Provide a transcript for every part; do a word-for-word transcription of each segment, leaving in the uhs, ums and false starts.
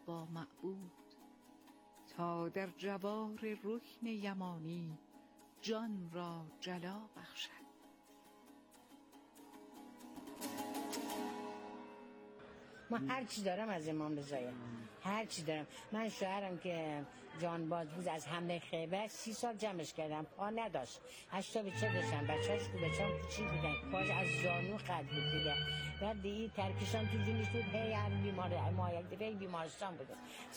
با معبود، تا در جوار رکن یمانی جان را جلا بخشد. من هر چی دارم از امام رضایه، هر چی دارم. من شوهرم که جانباز بود از حمله خیبر سی سال جمعش کردم، پا نداشت، هشتا بچه داشتم، بچه‌اش بود، بچه‌ام کوچیک بودن، پاش از زانو قد بود دیگه. بعد دیگه ترکشم تو جونش بود، هی هر بیمار مایل دیگه بیمارستان بوده.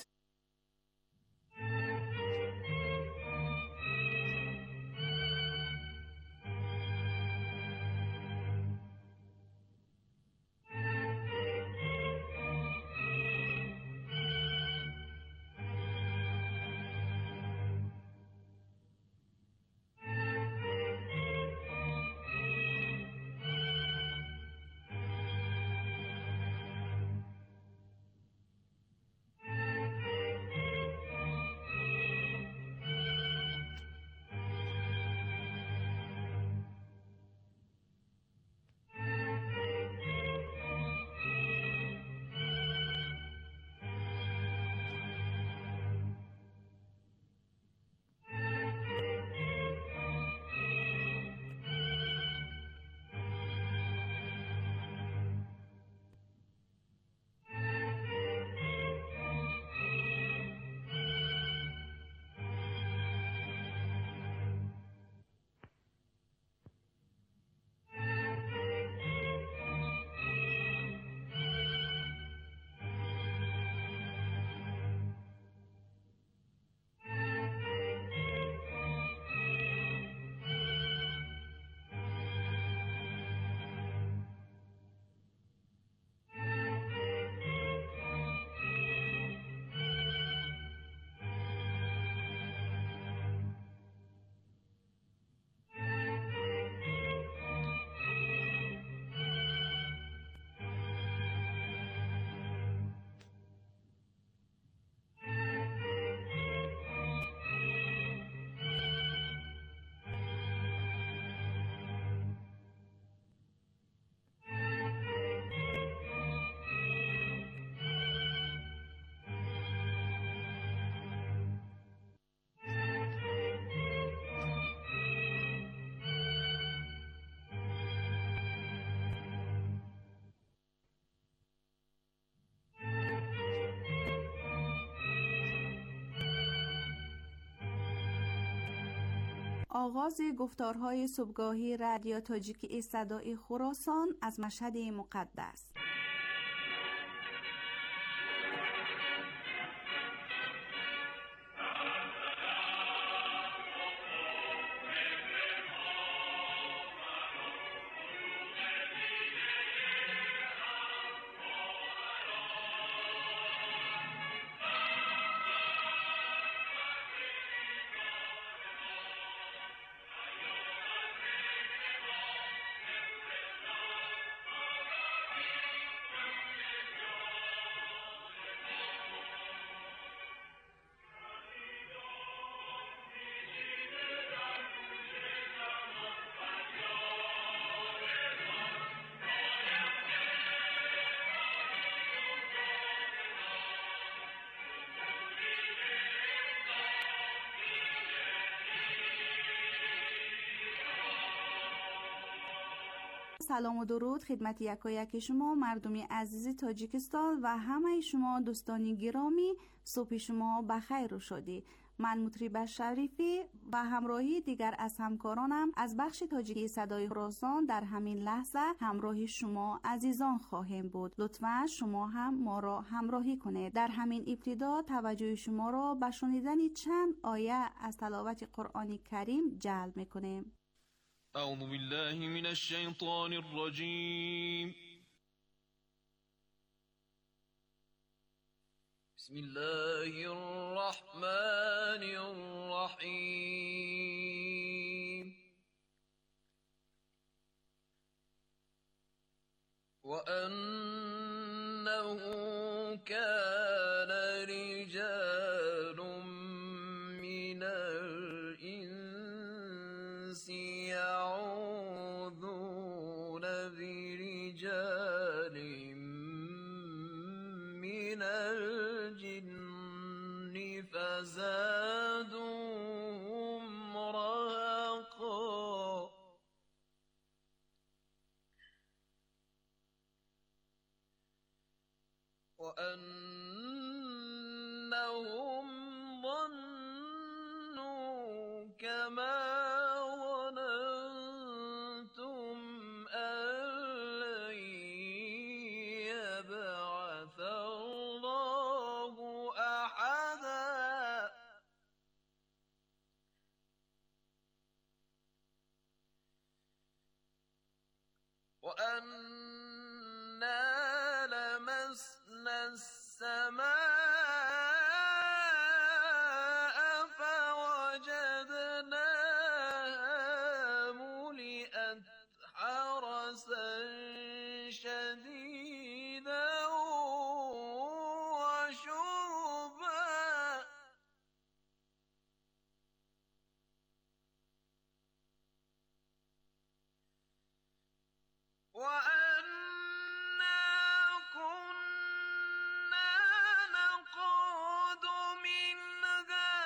آغاز گفتارهای صبحگاهی رادیو تاجیکی صدای خراسان از مشهد مقدس. سلام و درود خدمت یکایک شما مردمی عزیز تاجیکستان و همه شما دوستانی گرامی. صبح شما بخیر و شادی. من مطرب شریفی و همراهی دیگر از همکارانم از بخش تاجیکی صدای خراسان در همین لحظه همراه شما عزیزان خواهیم بود. لطفاً شما هم ما را همراهی کنید. در همین ابتدا توجه شما را به شنیدن چند آیه از تلاوت قرآن کریم جلب می‌کنیم. أعوذ بالله من الشيطان الرجيم. بسم الله الرحمن الرحيم. وأنه كان رجال من الإنس يعوذون برجال من الجن وأنهم ظنوا كما ظننتم أن لن يبعث الله أحدا وأنا لمسنا السماء فوجدناها ملئت حرسا شديدا وشهبا وأنا كنا نقعد منها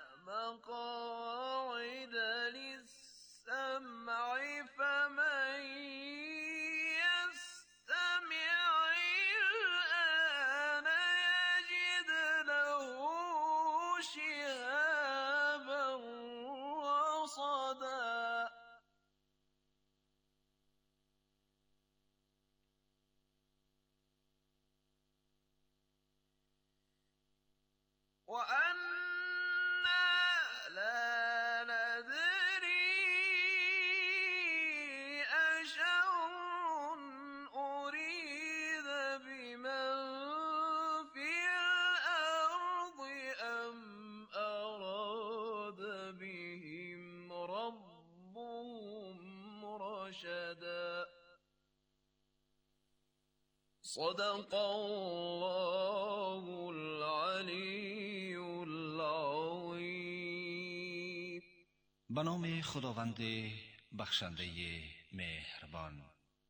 مقاعد للسمع فمن يستمع الآن يجد له شهابا رصدا وأنا لا ندري أشر أريد بمن في الأرض أم أراد بهم ربهم رشدا صدق الله العلی العظیم. به نام خداوند بخشنده مهربان.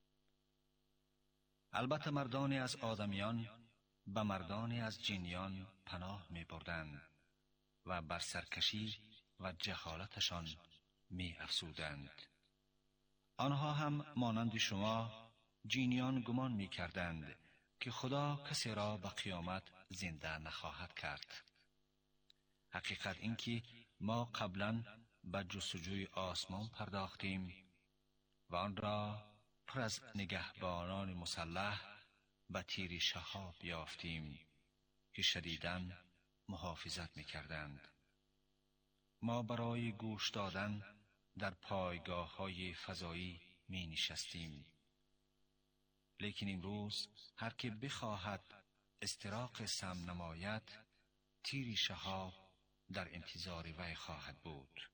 البته مردانی از آدمیان به مردانی از جنیان پناه می بردند و بر سرکشی و جهالتشان می افزودند. آنها هم مانند شما جینیان گمان می کردند که خدا کسی را به قیامت زنده نخواهد کرد. حقیقت این که ما قبلا به جستجوی آسمان پرداختیم و آن را پر از نگهبانان مسلح به تیر شهاب یافتیم که شدیداً محافظت می کردند. ما برای گوش دادن در پایگاه های فضایی می نشستیم، لیکن امروز هر که بخواهد استراق سم نماید تیر شهاب در انتظار وی خواهد بود.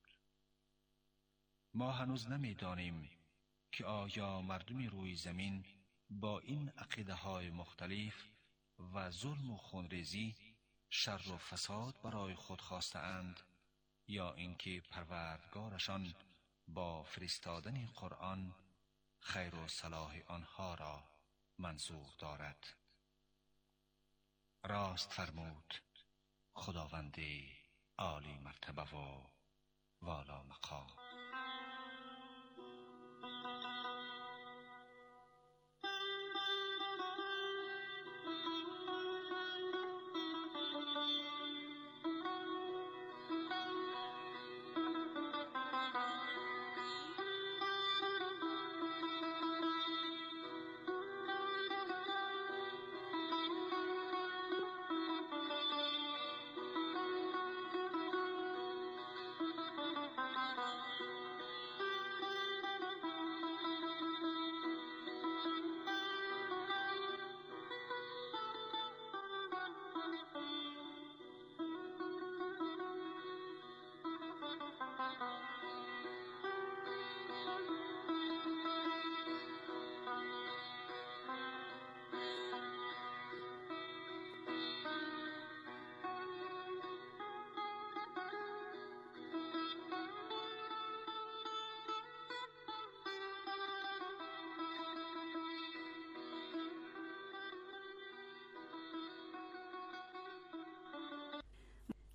ما هنوز نمی دانیم که آیا مردم روی زمین با این عقیده های مختلف و ظلم و خونریزی شر و فساد برای خود خواسته اند یا اینکه پروردگارشان با فرستادن قرآن خیر و صلاح آنها را منظور دارد. راست فرمود خداوند عالی مرتبه و والا مقام.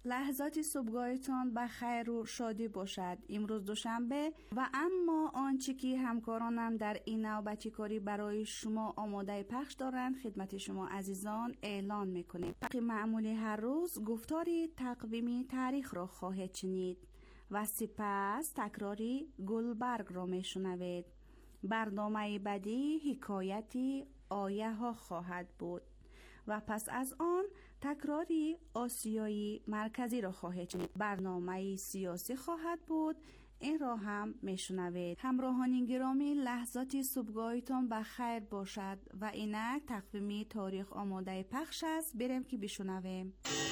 لحظات صبحگاهتان به خیر و شادی باشد. امروز دوشنبه و اما آنچه که همکارانم در این نوبتی کاری برای شما آماده پخش دارند خدمت شما عزیزان اعلان میکنیم. طبق معمولی هر روز گفتاری تقویمی تاریخ را خواهید شنید و سپس تکراری گلبرگ را میشنوید. برنامه بعدی حکایتی آیه ها خواهد بود و پس از آن تکراری آسیایی مرکزی را خواهید شنید. برنامه سیاسی خواهد بود، این را هم میشنوید. همراهان گرامی، لحظات صبحگاهتان به خیر باشد و اینک تقویمی تاریخ آماده پخش است. بریم که بشنویم.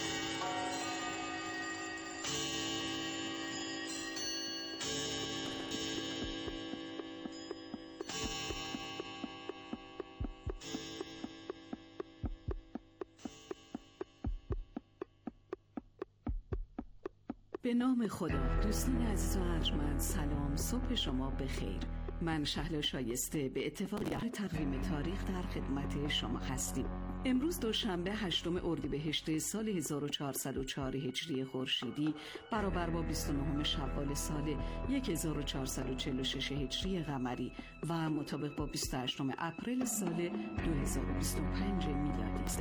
به نام خدا. دوستان عزیز و ارجمند، سلام، صبح شما بخیر. من شهلا شایسته به اتفاق تقویم تاریخ در خدمت شما هستیم. امروز دوشنبه هشتم اردیبهشت سال هزار و چهارصد و چهار هجری خورشیدی برابر با بیست و نهم شوال سال هزار و چهارصد و چهل و شش هجری قمری و مطابق با بیست و هشتم اپریل سال دو هزار و بیست و پنج میلادی است.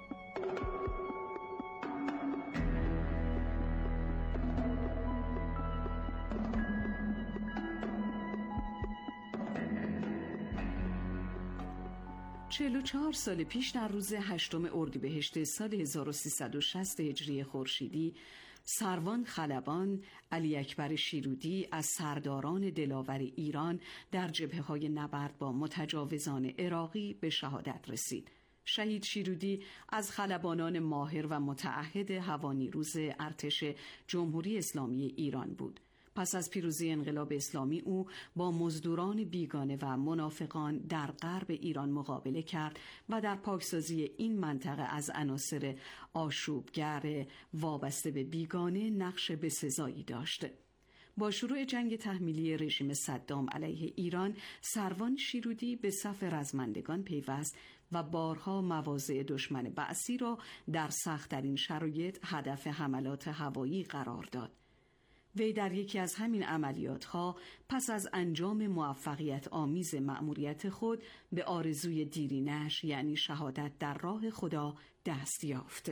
چهل و چهار سال پیش در روز هشتم اردیبهشت سال هزار و سیصد و شصت هجری خورشیدی، سروان خلبان علی اکبر شیرودی از سرداران دلاور ایران در جبهه‌های نبرد با متجاوزان عراقی به شهادت رسید. شهید شیرودی از خلبانان ماهر و متعهد هوانیروز ارتش جمهوری اسلامی ایران بود. پس از پیروزی انقلاب اسلامی او با مزدوران بیگانه و منافقان در غرب ایران مقابله کرد و در پاکسازی این منطقه از عناصر آشوبگر وابسته به بیگانه نقش بسزایی داشت. با شروع جنگ تحمیلی رژیم صدام علیه ایران، سروان شیرودی به صف رزمندگان پیوست و بارها مواضع دشمن بعثی را در سخت‌ترین شرایط هدف حملات هوایی قرار داد. وی در یکی از همین عملیات‌ها پس از انجام موفقیت آمیز مأموریت خود به آرزوی دیرینش یعنی شهادت در راه خدا دست یافت.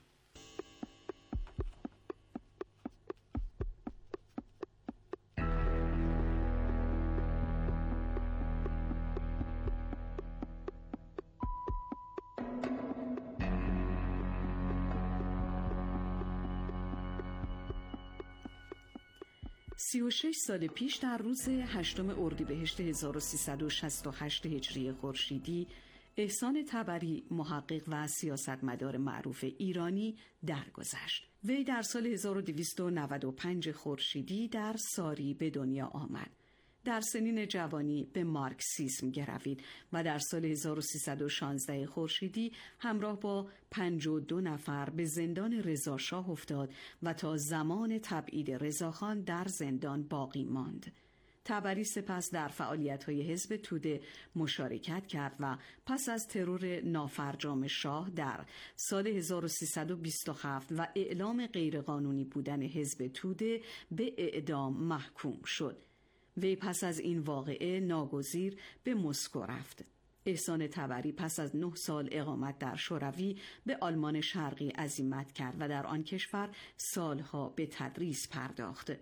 سی و شش سال پیش در روز هشتم اردیبهشت هزار و سیصد و شصت و هشت هجری خورشیدی، احسان طبری محقق و سیاستمدار معروف ایرانی درگذشت. وی در سال هزار و دویست و نود و پنج خورشیدی در ساری به دنیا آمد. در سنین جوانی به مارکسیسم گروید و در سال هزار و سیصد و شانزده خورشیدی همراه با پنجاه و دو نفر به زندان رضاشاه افتاد و تا زمان تبعید رضاخان در زندان باقی ماند. طبری سپس در فعالیت‌های حزب توده مشارکت کرد و پس از ترور نافرجام شاه در سال هزار و سیصد و بیست و هفت و اعلام غیرقانونی بودن حزب توده به اعدام محکوم شد. وی پس از این واقعه ناگزیر به مسکو رفت. احسان طبری پس از نه سال اقامت در شوروی به آلمان شرقی عزیمت کرد و در آن کشور سالها به تدریس پرداخت.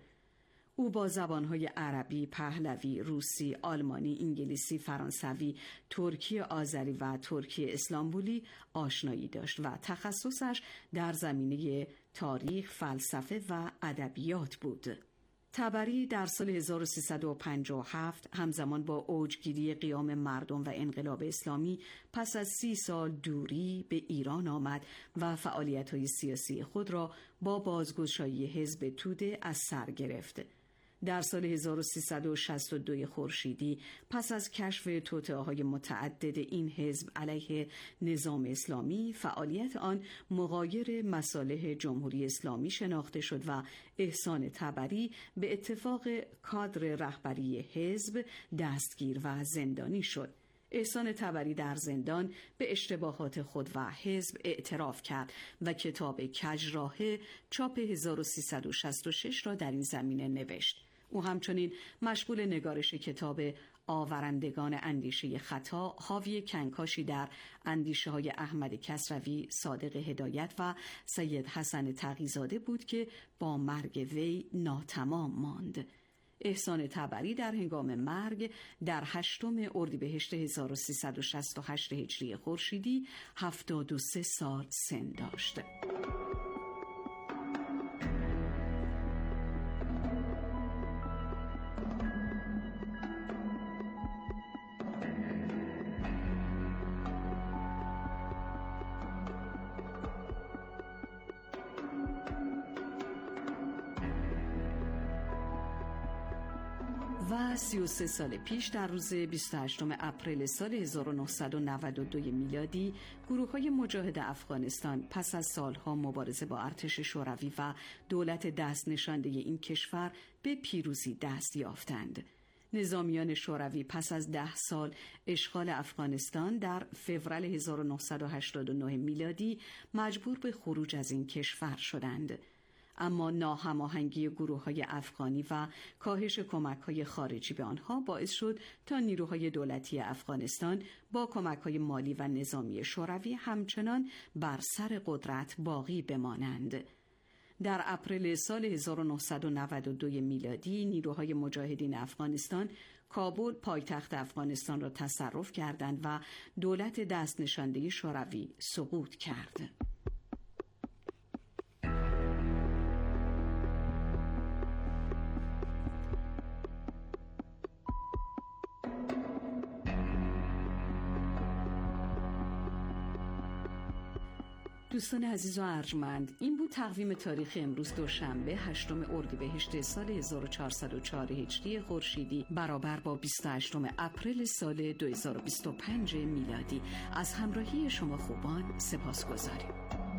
او با زبانهای عربی، پهلوی، روسی، آلمانی، انگلیسی، فرانسوی، ترکی آذری و ترکی اسلامبولی آشنایی داشت و تخصصش در زمینه تاریخ، فلسفه و ادبیات بود. طبری در سال هزار و سیصد و پنجاه و هفت همزمان با اوجگیری قیام مردم و انقلاب اسلامی پس از سی سال دوری به ایران آمد و فعالیت‌های سیاسی خود را با بازگشایی حزب توده از سر گرفت. در سال هزار و سیصد و شصت و دو خورشیدی پس از کشف توطئه‌های متعدد این حزب علیه نظام اسلامی، فعالیت آن مغایر مصالح جمهوری اسلامی شناخته شد و احسان طبری به اتفاق کادر رهبری حزب دستگیر و زندانی شد. احسان طبری در زندان به اشتباهات خود و حزب اعتراف کرد و کتاب کجراهه چاپ هزار و سیصد و شصت و شش را در این زمینه نوشت. او همچنین مشغول نگارش کتاب آورندگان اندیشه خطا حاوی کنکاشی در اندیشه های احمد کسروی، صادق هدایت و سید حسن تقی‌زاده بود که با مرگ وی ناتمام ماند. احسان طبری در هنگام مرگ در هشتم اردیبهشت هزار و سیصد و شصت و هشت هجری خورشیدی هفتاد و سه سال سن داشت. و سی و سه سال پیش در روز بیست و هشتم اپریل سال هزار و نهصد و نود و دو میلادی گروه‌های مجاهد افغانستان پس از سالها مبارزه با ارتش شوروی و دولت دست نشانده این کشور به پیروزی دست یافتند. نظامیان شوروی پس از ده سال اشغال افغانستان در فوریه هزار و نهصد و هشتاد و نه میلادی مجبور به خروج از این کشور شدند. اما ناهماهنگی گروه‌های افغانی و کاهش کمک‌های خارجی به آنها باعث شد تا نیروهای دولتی افغانستان با کمک‌های مالی و نظامی شوروی همچنان بر سر قدرت باقی بمانند. در اپریل سال هزار و نهصد و نود و دو میلادی نیروهای مجاهدین افغانستان کابل پایتخت افغانستان را تصرف کردند و دولت دست نشانده شوروی سقوط کرد. دوستان عزیز و ارجمند، این بود تقویم تاریخ امروز دوشنبه هشتم اردیبهشت سال هزار و چهارصد و چهار هجری خورشیدی برابر با بیست و هشتم اپریل سال دو هزار و بیست و پنج میلادی. از همراهی شما خوبان سپاسگزاریم.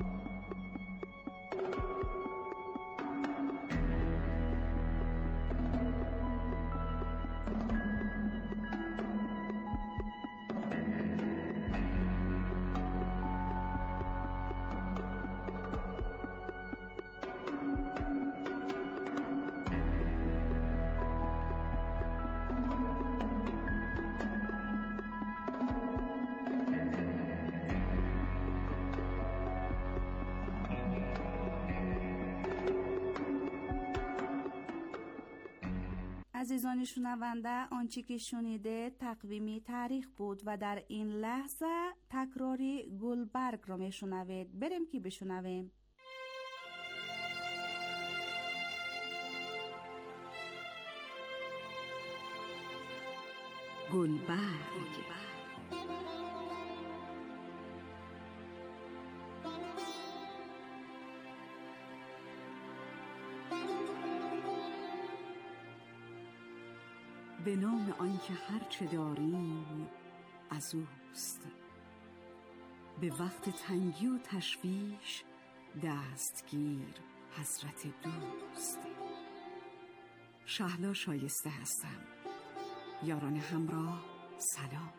عزیزان شنونده، آنچه که شنیده تقویمی تاریخ بود و در این لحظه تکراری گلبرگ را میشنوید. بریم که بشنویم. گلبرگ. به نام آنکه هرچه داریم از اوست، به وقت تنگی و تشویش دستگیر حضرت دوست. شهلا شایسته هستم. یاران همراه سلام.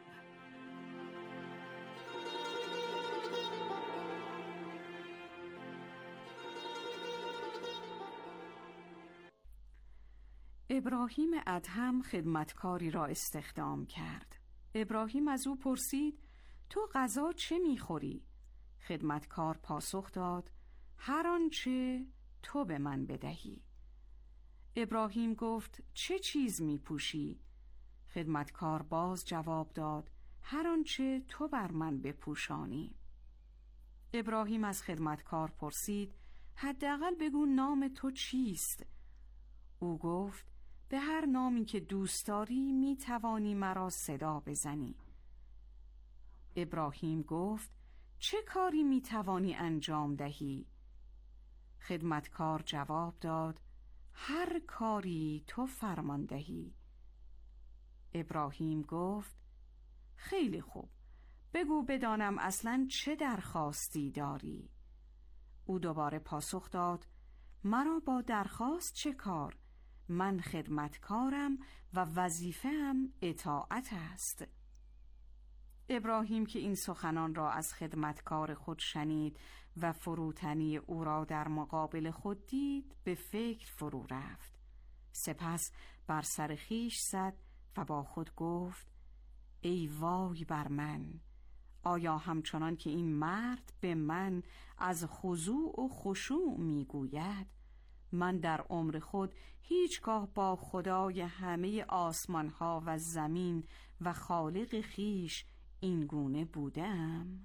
ابراهیم ادهم خدمتکاری را استخدام کرد. ابراهیم از او پرسید: تو غذا چه میخوری؟ خدمتکار پاسخ داد: هر آنچه تو به من بدهی. ابراهیم گفت: چه چیز میپوشی؟ خدمتکار باز جواب داد: هر آنچه تو بر من بپوشانی. ابراهیم از خدمتکار پرسید: حداقل بگو نام تو چیست؟ او گفت: به هر نامی که دوست داری می توانی مرا صدا بزنی. ابراهیم گفت: چه کاری می توانی انجام دهی؟ خدمتکار جواب داد: هر کاری تو فرمان دهی. ابراهیم گفت: خیلی خوب، بگو بدانم اصلاً چه درخواستی داری؟ او دوباره پاسخ داد: مرا با درخواست چه کار؟ من خدمتکارم و وظیفه‌ام اطاعت است. ابراهیم که این سخنان را از خدمتکار خود شنید و فروتنی او را در مقابل خود دید، به فکر فرو رفت. سپس بر سر خویش زد و با خود گفت: ای وای بر من! آیا همچنان که این مرد به من از خضوع و خشوع میگوید، من در عمر خود هیچگاه با خدای همه آسمانها و زمین و خالق خویش این گونه بودم؟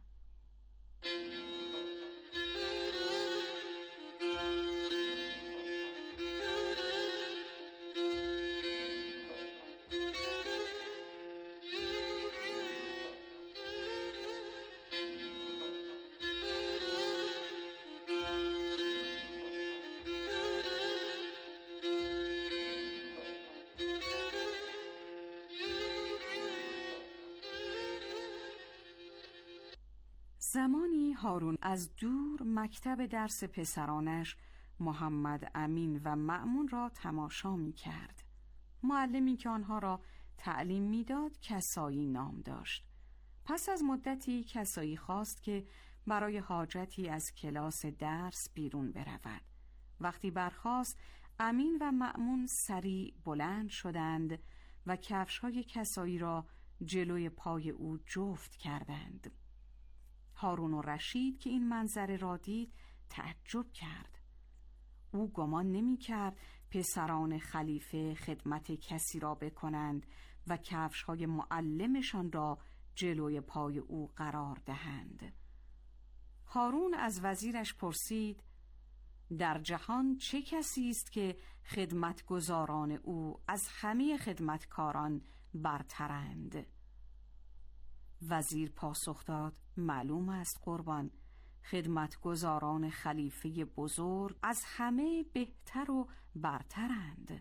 زمانی هارون از دور مکتب درس پسرانش محمد امین و مأمون را تماشا می کرد. معلمی که آنها را تعلیم می داد کسایی نام داشت. پس از مدتی کسایی خواست که برای حاجتی از کلاس درس بیرون برود. وقتی برخاست، امین و مأمون سریع بلند شدند و کفش‌های کسایی را جلوی پای او جفت کردند. هارون و رشید که این منظره را دید تعجب کرد. او گمان نمی کرد پسران خلیفه خدمت کسی را بکنند و کفش‌های معلمشان را جلوی پای او قرار دهند. هارون از وزیرش پرسید: در جهان چه کسی است که خدمتگزاران او از همه خدمتکاران برترند؟ وزیر پاسخ داد: معلوم است قربان، خدمتگزاران خلیفه بزرگ از همه بهتر و برترند.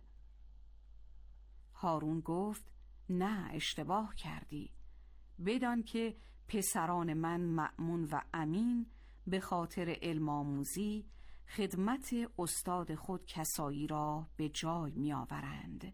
هارون گفت: نه، اشتباه کردی. بدان که پسران من مأمون و امین به خاطر علم آموزی خدمت استاد خود کسایی را به جای می آورند.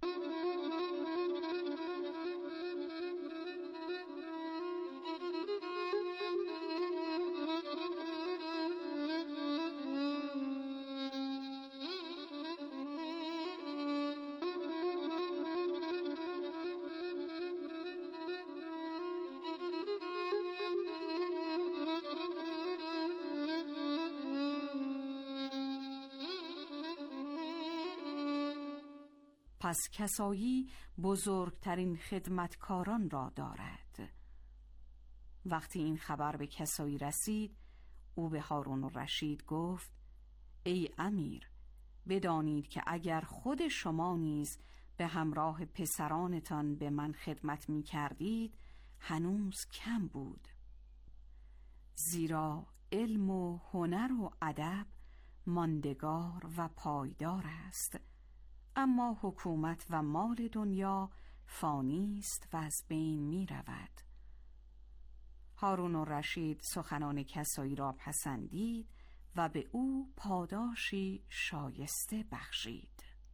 پس کسایی بزرگترین خدمتکاران را دارد. وقتی این خبر به کسایی رسید، او به هارون و رشید گفت: ای امیر، بدانید که اگر خود شما نیز به همراه پسرانتان به من خدمت می کردید، هنوز کم بود. زیرا علم و هنر و ادب ماندگار و پایدار است، اما حکومت و مال دنیا فانی است و از بین می رود. هارون و رشید سخنان کسایی را پسندید و به او پاداشی شایسته بخشید.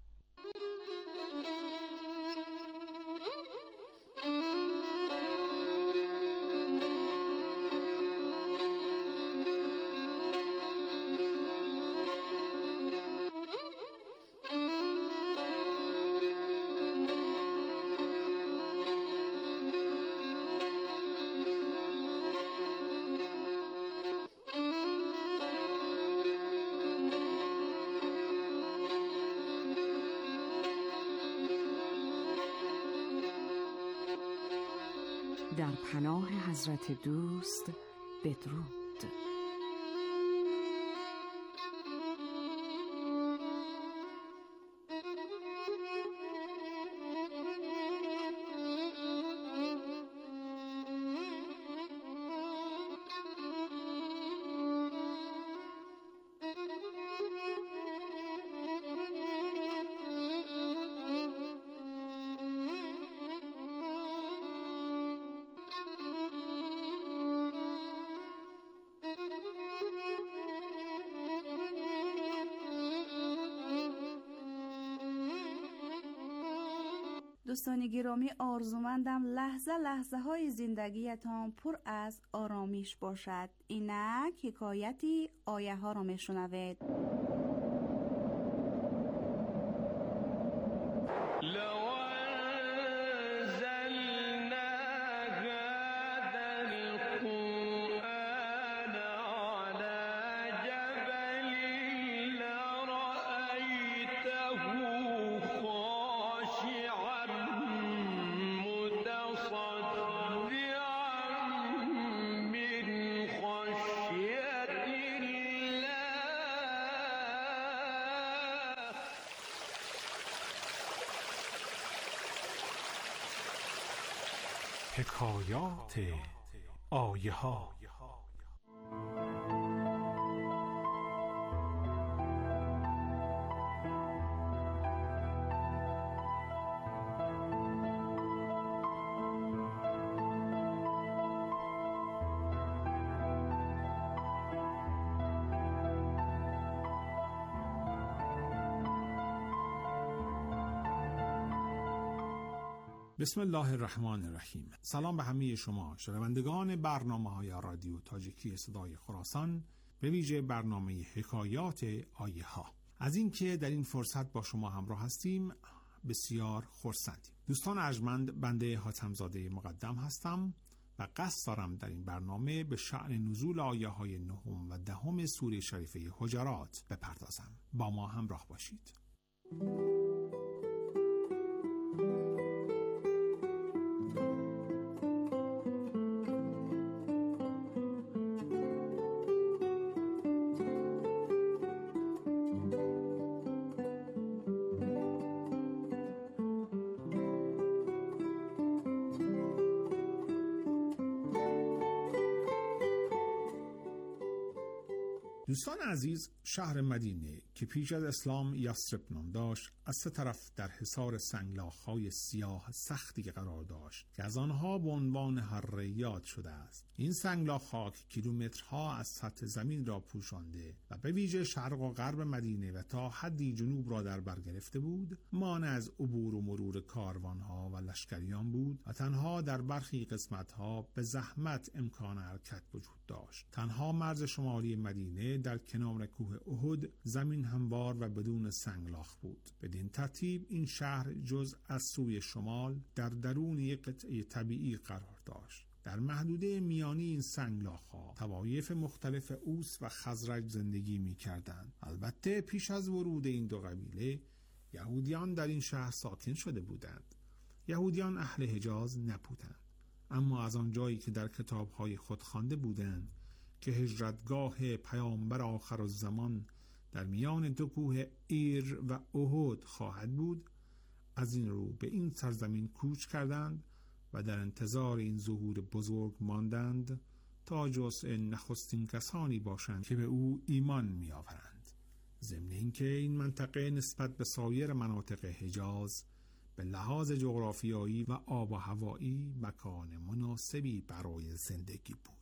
در پناه حضرت دوست بدرود. دوستان گرامی، آرزومندم لحظه لحظه های زندگیتان پر از آرامش باشد. اینک حکایتی آیه ها را می شنوید. حکایات آیه ها. بسم الله الرحمن الرحیم. سلام به همه شما شنوندگان برنامه‌های رادیو تاجیکی صدای خراسان، به ویژه برنامه حکایات آیه ها. از اینکه در این فرصت با شما همراه هستیم بسیار خرسندیم. دوستان ارجمند، بنده حاتم‌زاده مقدم هستم و قصد دارم در این برنامه به شأن نزول آیه های نهم و دهم سوره شریفه حجرات بپردازم. با ما همراه باشید. دوستان عزیز، شهر مدینه که پیش از اسلام یثرب نام داشت، از سه طرف در حصار سنگلاخ‌های سیاه سختی قرار داشت که از آنها به عنوان حره یاد شده است. این سنگلاخ‌ها کیلومترها از سطح زمین را پوشانده و به ویژه شرق و غرب مدینه و تا حدی جنوب را در بر گرفته بود، مانع از عبور و مرور کاروان‌ها و لشکریان بود و تنها در برخی قسمت‌ها به زحمت امکان حرکت وجود داشت. تنها مرز شمالی مدینه در کنار کوه احد زمین هموار و بدون سنگلاخ بود. بدین ترتیب این شهر جز از سوی شمال در درون یک قطعه طبیعی قرار داشت. در محدوده میانی این سنگلاخ‌ها طوایف مختلف اوس و خزرج زندگی می‌کردند. البته پیش از ورود این دو قبیله یهودیان در این شهر ساکن شده بودند. یهودیان اهل حجاز نبودند، اما از آن جایی که در کتاب‌های خود خوانده بودند که هجرتگاه پیامبر آخرالزمان در میان دو کوه ایر و احد خواهد بود، از این رو به این سرزمین کوچ کردند و در انتظار این ظهور بزرگ ماندند تا جزء نخستین کسانی باشند که به او ایمان می آورند. ضمن اینکه این منطقه نسبت به سایر مناطق حجاز به لحاظ جغرافیایی و آب و هوایی مکان مناسبی برای زندگی بود.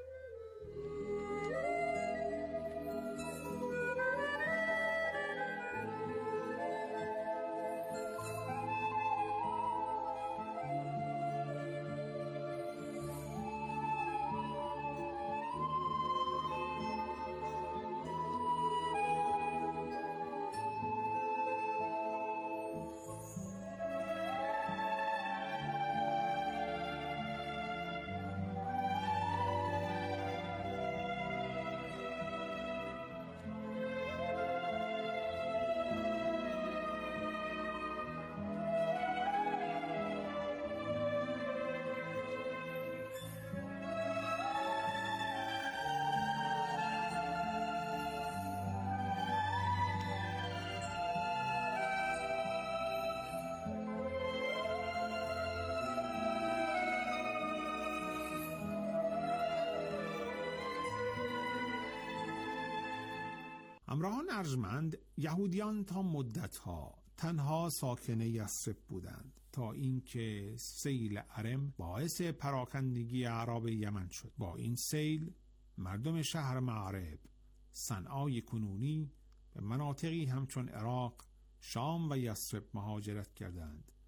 همراهان ارجمند، یهودیان تا مدتها تنها ساکن یثرب بودند تا اینکه سیل ارم باعث پراکندگی اعراب یمن شد. با این سیل مردم شهر معرب، صنعای کنونی، به مناطقی همچون عراق، شام و یثرب مهاجرت کردند.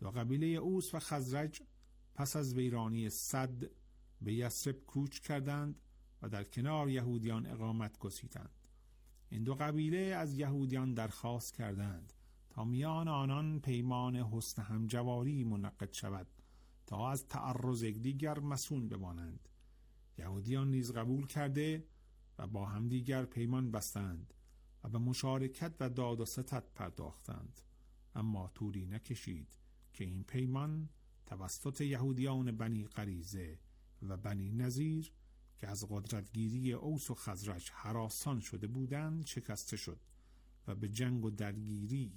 دو قبیله اوس و خزرج پس از ویرانی سد به یثرب کوچ کردند و در کنار یهودیان اقامت گزیدند. این دو قبیله از یهودیان درخواست کردند تا میان آنان پیمان حسن همجواری منعقد شود تا از تعرض یکدیگر مصون بمانند. یهودیان نیز قبول کرده و با همدیگر پیمان بستند و به مشارکت و داد و ستد پرداختند. اما طولی نکشید که این پیمان توسط یهودیان بنی قریظه و بنی نضیر که از قدرتگیری اوس و خزرج هراسان شده بودند شکسته شد و به جنگ و درگیری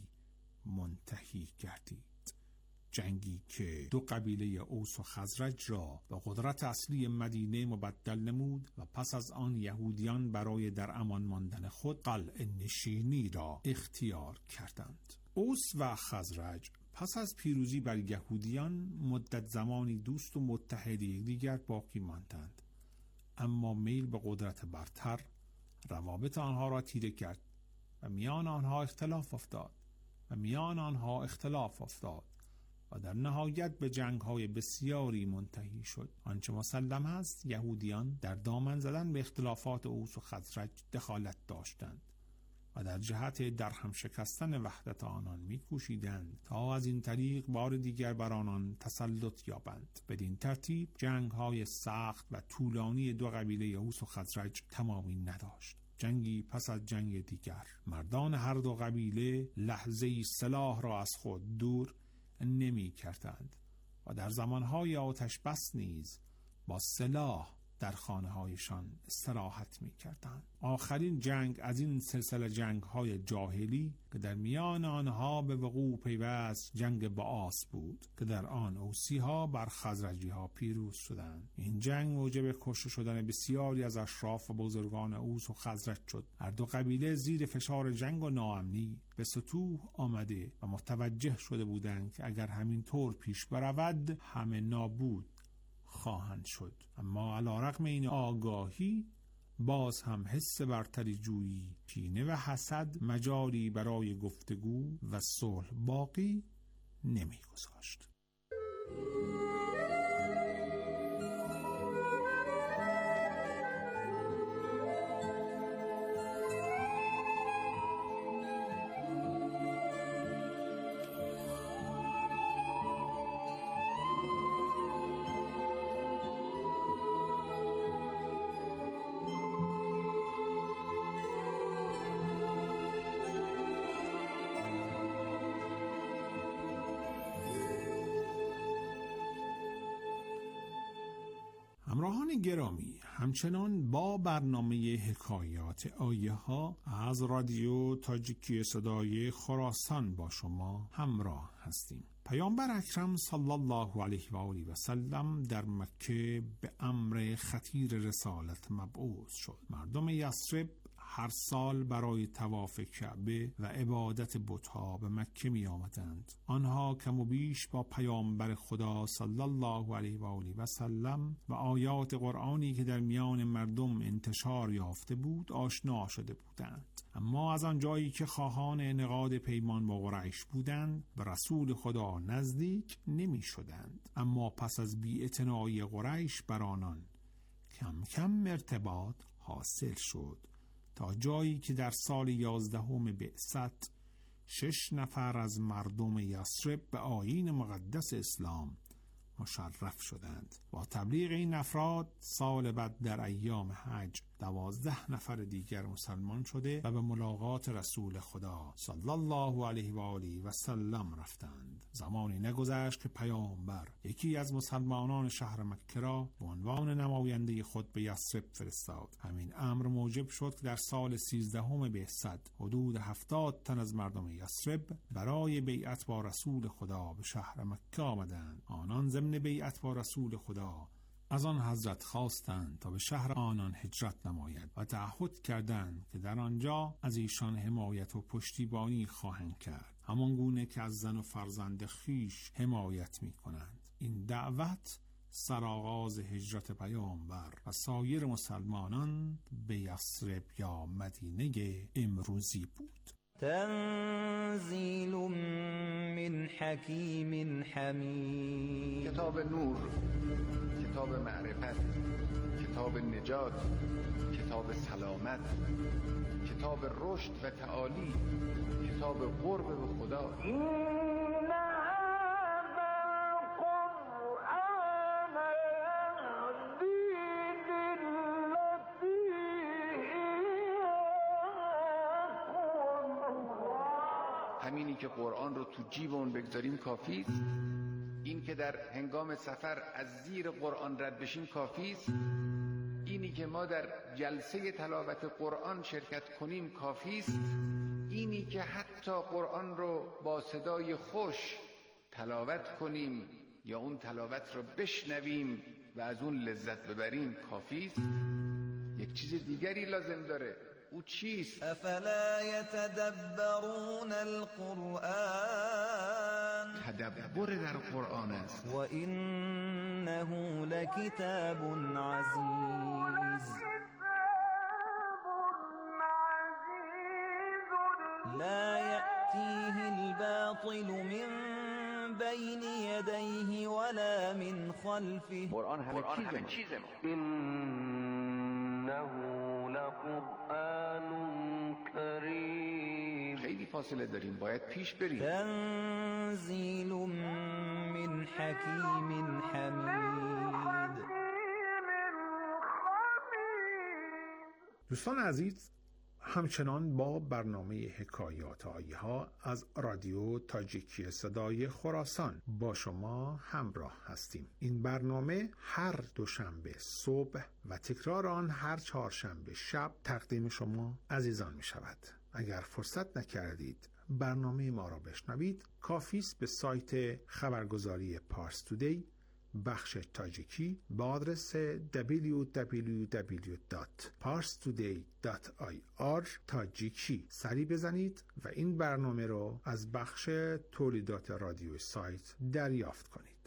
منتهی گردید. جنگی که دو قبیله اوس و خزرج را به قدرت اصلی مدینه مبدل نمود و پس از آن یهودیان برای در امان ماندن خود قلعه نشینی را اختیار کردند. اوس و خزرج پس از پیروزی بر یهودیان مدت زمانی دوست و متحد یکدیگر باقی ماندند، اما میل به قدرت برتر روابط آنها را تیره کرد و میان آنها اختلاف افتاد و میان آنها اختلاف افتاد و در نهایت به جنگ‌های بسیاری منتهی شد. آنچه مسلم است یهودیان در دامن زدن به اختلافات اوس و خزرج دخالت داشتند و در جهت در هم شکستن وحدت آنان می‌کوشیدند تا از این طریق بار دیگر بر آنان تسلط یابند. بدین ترتیب جنگ‌های سخت و طولانی دو قبیله اوس و خزرج تمامی نداشت. جنگی پس از جنگ دیگر مردان هر دو قبیله لحظه‌ای سلاح را از خود دور نمی کردند و در زمانهای آتش بس نیز با سلاح در خانه هایشان استراحت می کردند. آخرین جنگ از این سلسله جنگ های جاهلی که در میان آنها به وقوع پیوست جنگ بعاث بود که در آن اوسی ها بر خزرجی ها پیروز شدند. این جنگ موجب کشته شدن بسیاری از اشراف و بزرگان اوس و خزرج شد. هر دو قبیله زیر فشار جنگ و ناامنی به سطوح آمده و متوجه شده بودند که اگر همین طور پیش برود همه نابود خواهند شد. اما علی رغم این آگاهی باز هم حس برتری جویی، کینه و حسد مجالی برای گفتگو و صلح باقی نمی گذاشت. همراهان گرامی، همچنان با برنامه حکایات آیه ها از رادیو تاجیکی صدای خراسان با شما همراه هستیم. پیامبر اکرم صلی الله علیه و آله و سلم در مکه به امر خطیر رسالت مبعوث شد. مردم یثرب هر سال برای طواف کعبه و عبادت بت‌ها به مکه می آمدند. آنها کم و بیش با پیامبر خدا صلی الله علیه و آله و سلم و آیات قرآنی که در میان مردم انتشار یافته بود آشنا شده بودند. اما از آن جایی که خواهان انعقاد پیمان با قریش بودند به رسول خدا نزدیک نمی شدند. اما پس از بی‌اعتنایی قریش بر آنان کم کم ارتباط حاصل شد تا جایی که در سال یازدهم بعثت شش نفر از مردم یثرب به آیین مقدس اسلام مشرف شدند. با تبلیغ این افراد سال بعد در ایام حج دوازده نفر دیگر مسلمان شده و به ملاقات رسول خدا صلی الله علیه و آله و سلم رفتند. زمانی نگذشت که پیامبر یکی از مسلمانان شهر مکه را به عنوان نماینده خود به یثرب فرستاد. همین امر موجب شد که در سال سیزدهم بعثت حدود هفتاد تن از مردم یثرب برای بیعت با رسول خدا به شهر مکه آمدند. آنان ضمن بیعت با رسول خدا از آن حضرت خواستند تا به شهر آنان هجرت نماید و تعهد کردند که در آنجا از ایشان حمایت و پشتیبانی خواهند کرد، همان گونه که از زن و فرزند خیش حمایت می کنند. این دعوت سرآغاز هجرت پیامبر و سایر مسلمانان به یثرب یا مدینه امروزی بود. تنزیل من حکیم حمید. کتاب نور، کتاب معرفت، کتاب نجات، کتاب سلامت، کتاب رشد و تعالی، کتاب قرب به خدا. همینی که قرآن رو تو جیبمون بگذاریم کافیست. این که در هنگام سفر از زیر قرآن رد بشیم کافیست. اینی که ما در جلسه تلاوت قرآن شرکت کنیم کافیست. اینی که حتی قرآن رو با صدای خوش تلاوت کنیم یا اون تلاوت رو بشنویم و از اون لذت ببریم کافیست. یک چیز دیگری لازم داره. او چیست؟ افلا یتدبرون القرآن. تدبر در قرآن است. و انه لکتاب عزیز لا یأتیه الباطل من بین یدیه ولا من خلفه. قرآن همه چیز ما. انه لقرآن کریم. خیلی فاصله داریم، باید پیش بریم. تنزیل من حکیم حمید. دوستان عزیز، همچنان با برنامه حکایات آیه ها از رادیو تاجیکی صدای خراسان با شما همراه هستیم. این برنامه هر دوشنبه صبح و تکرار آن هر چهارشنبه شب تقدیم شما عزیزان می شود. اگر فرصت نکردید برنامه ما را بشنوید، کافی است به سایت خبرگزاری پارس تودی بخش تاجیکی با آدرس دبلیو دبلیو دبلیو دات پارس تودی دات آی آر تاجیکی سری بزنید و این برنامه رو از بخش تولیدات رادیوی سایت دریافت کنید.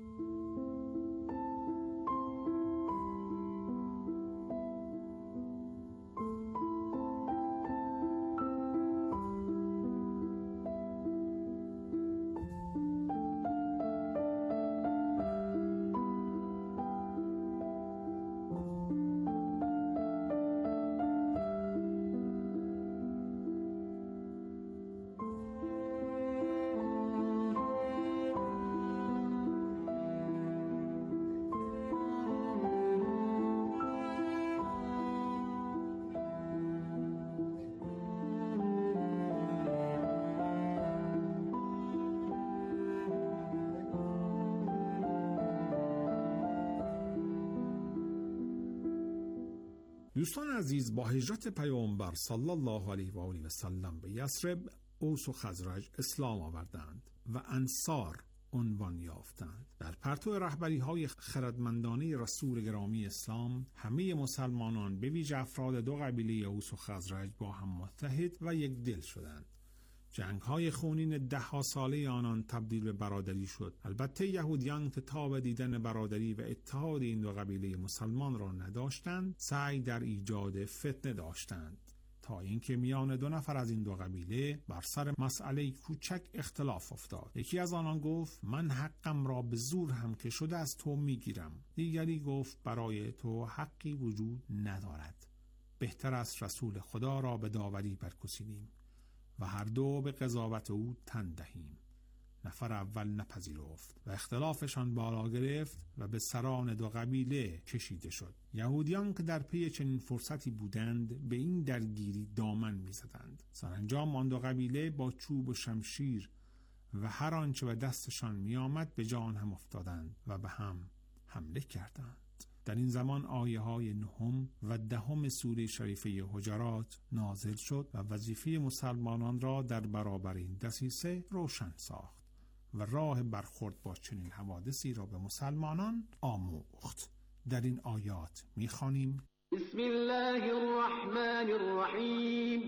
دوستان عزیز، با هجرت پیامبر صلی الله علیه و آله و سلم به یثرب، اوس و خزرج اسلام آوردند و انصار عنوان یافتند. در پرتو رهبری های خردمندانه رسول گرامی اسلام، همه مسلمانان به ویژه افراد دو قبیله اوس و خزرج با هم متحد و یک دل شدند. جنگ های خونین ده ها ساله آنان تبدیل به برادری شد. البته یهودیان که تاب دیدن برادری و اتحاد این دو قبیله مسلمان را نداشتند، سعی در ایجاد فتنه داشتند تا اینکه میان دو نفر از این دو قبیله بر سر مسئله کوچک اختلاف افتاد. یکی از آنان گفت من حقم را به زور هم که شده از تو میگیرم. دیگری گفت برای تو حقی وجود ندارد، بهتر است رسول خدا را به داوری برگزینیم و هر دو به قضاوت او تن دهیم. نفر اول نپذیرفت و اختلافشان بالا گرفت و به سران دو قبیله کشیده شد. یهودیان که در پی چنین فرصتی بودند به این درگیری دامن می زدند. سرانجام آن دو قبیله با چوب و شمشیر و هر آنچه به دستشان می آمد به جان هم افتادند و به هم حمله کردند. در این زمان آیه های نهم و دهم سوره شریفه حجرات نازل شد و وظیفه مسلمانان را در برابر این دسیسه روشن ساخت و راه برخورد با چنین حوادثی را به مسلمانان آموخت. در این آیات می‌خوانیم: بسم الله الرحمن الرحیم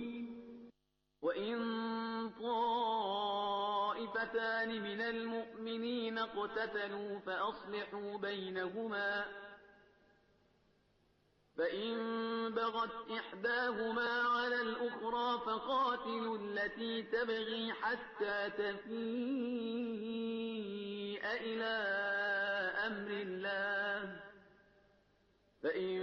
و این طائفتان من المؤمنین اقتتلوا فاصلحوا بینهما فإن بغت إحداهما على الأخرى فقاتلوا التي تبغي حتى تفيء إلى أمر الله فإن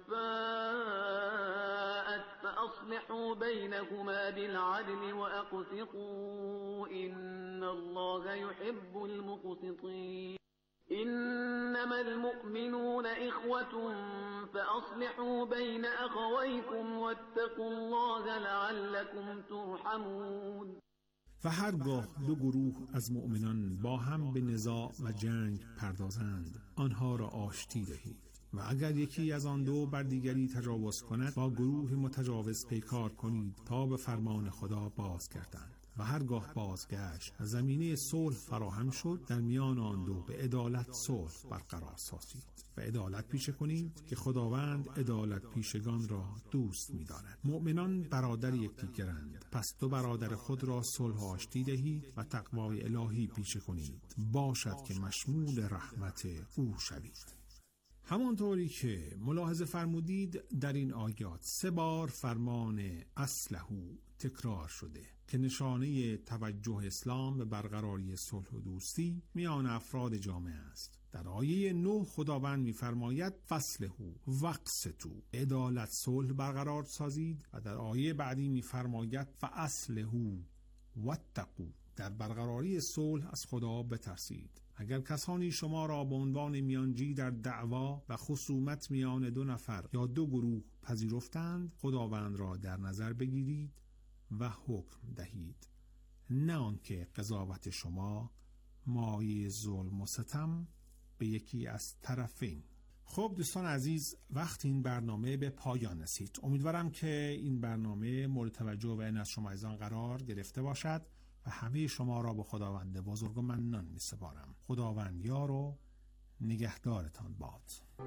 فاءت فأصلحوا بينهما بالعدل وأقسطوا إن الله يحب المقسطين إنما المؤمنون إخوة فأصلحوا بين أخويكم واتقوا الله لعلكم ترحمون. و هرگاه دو گروه از مؤمنان با هم به نزاع و جنگ پردازند آنها را آشتی دهید و اگر یکی از آن دو بر دیگری تجاوز کند با گروه متجاوز پیکار کنید تا به فرمان خدا بازگردند و هرگاه بازگشت زمینه صلح فراهم شد در میان آن دو به عدالت صلح برقرار سازید و عدالت پیشه کنید که خداوند عدالت پیشگان را دوست می‌دارد. مؤمنان برادر یکدیگرند، پس دو برادر خود را صلح و آشتی دهید و تقوای الهی پیشه کنید، باشد که مشمول رحمت او شوید. همانطوری که ملاحظه فرمودید در این آیات سه بار فرمان اصلحو تکرار شده که نشانه توجه اسلام به برقراری صلح و دوستی میان افراد جامعه است. در آیه نه خداوند می‌فرماید فصلحو وقستو، عدالت صلح برقرار سازید، و در آیه بعدی می‌فرماید فاصلحو واتقوا، در برقراری صلح از خدا بترسید. اگر کسانی شما را به عنوان میانجی در دعوا و خصومت میان دو نفر یا دو گروه پذیرفتند، خداوند را در نظر بگیرید و حکم دهید، نه آنکه قضاوت شما مایه ظلم و ستم به یکی از طرفین. خب دوستان عزیز، وقت این برنامه به پایان رسید. امیدوارم که این برنامه مورد توجه و عنایت شما عزیزان قرار گرفته باشد و همه شما را به خداوند بزرگ و منان می سپارم. خداوند یار و نگهدارتان باد.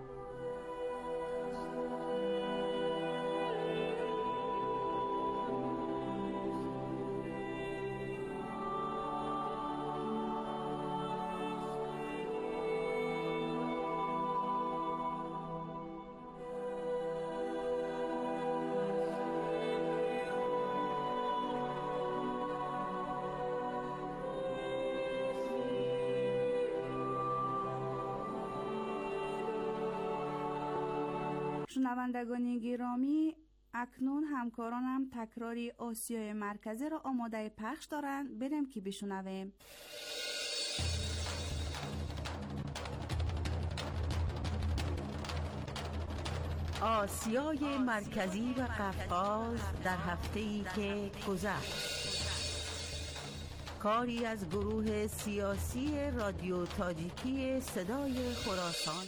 شنوندگان گرامی، اکنون همکارانم تکراری آسیای مرکزی را آماده پخش دارند. بریم که بشنویم. آسیای مرکزی و قفقاز در هفته‌ای که گذشت، کاری از گروه سیاسی رادیو تاجیکی صدای خراسان.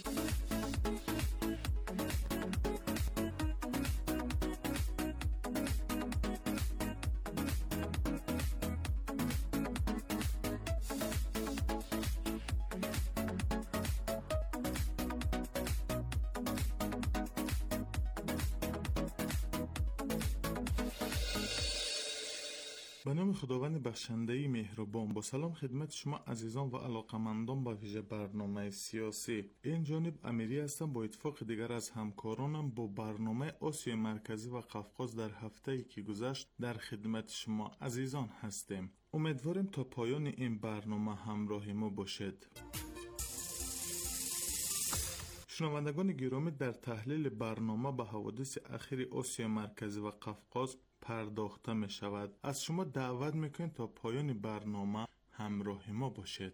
به نام خداوند بخشنده مهربان، با سلام خدمت شما عزیزان و علاقمندان به ویژه برنامه سیاسی. این جانب امیری هستم، با اتفاق دیگر از همکارانم با برنامه آسیای مرکزی و قفقاز در هفته‌ای که گذشت در خدمت شما عزیزان هستیم. امیدواریم تا پایان این برنامه همراه ما باشد. شنوندگان گرامی، در تحلیل برنامه به حوادث اخیر آسیای مرکزی و قفقاز پرداخته می شود. از شما دعوت میکنیم تا پایان برنامه همراه ما باشید.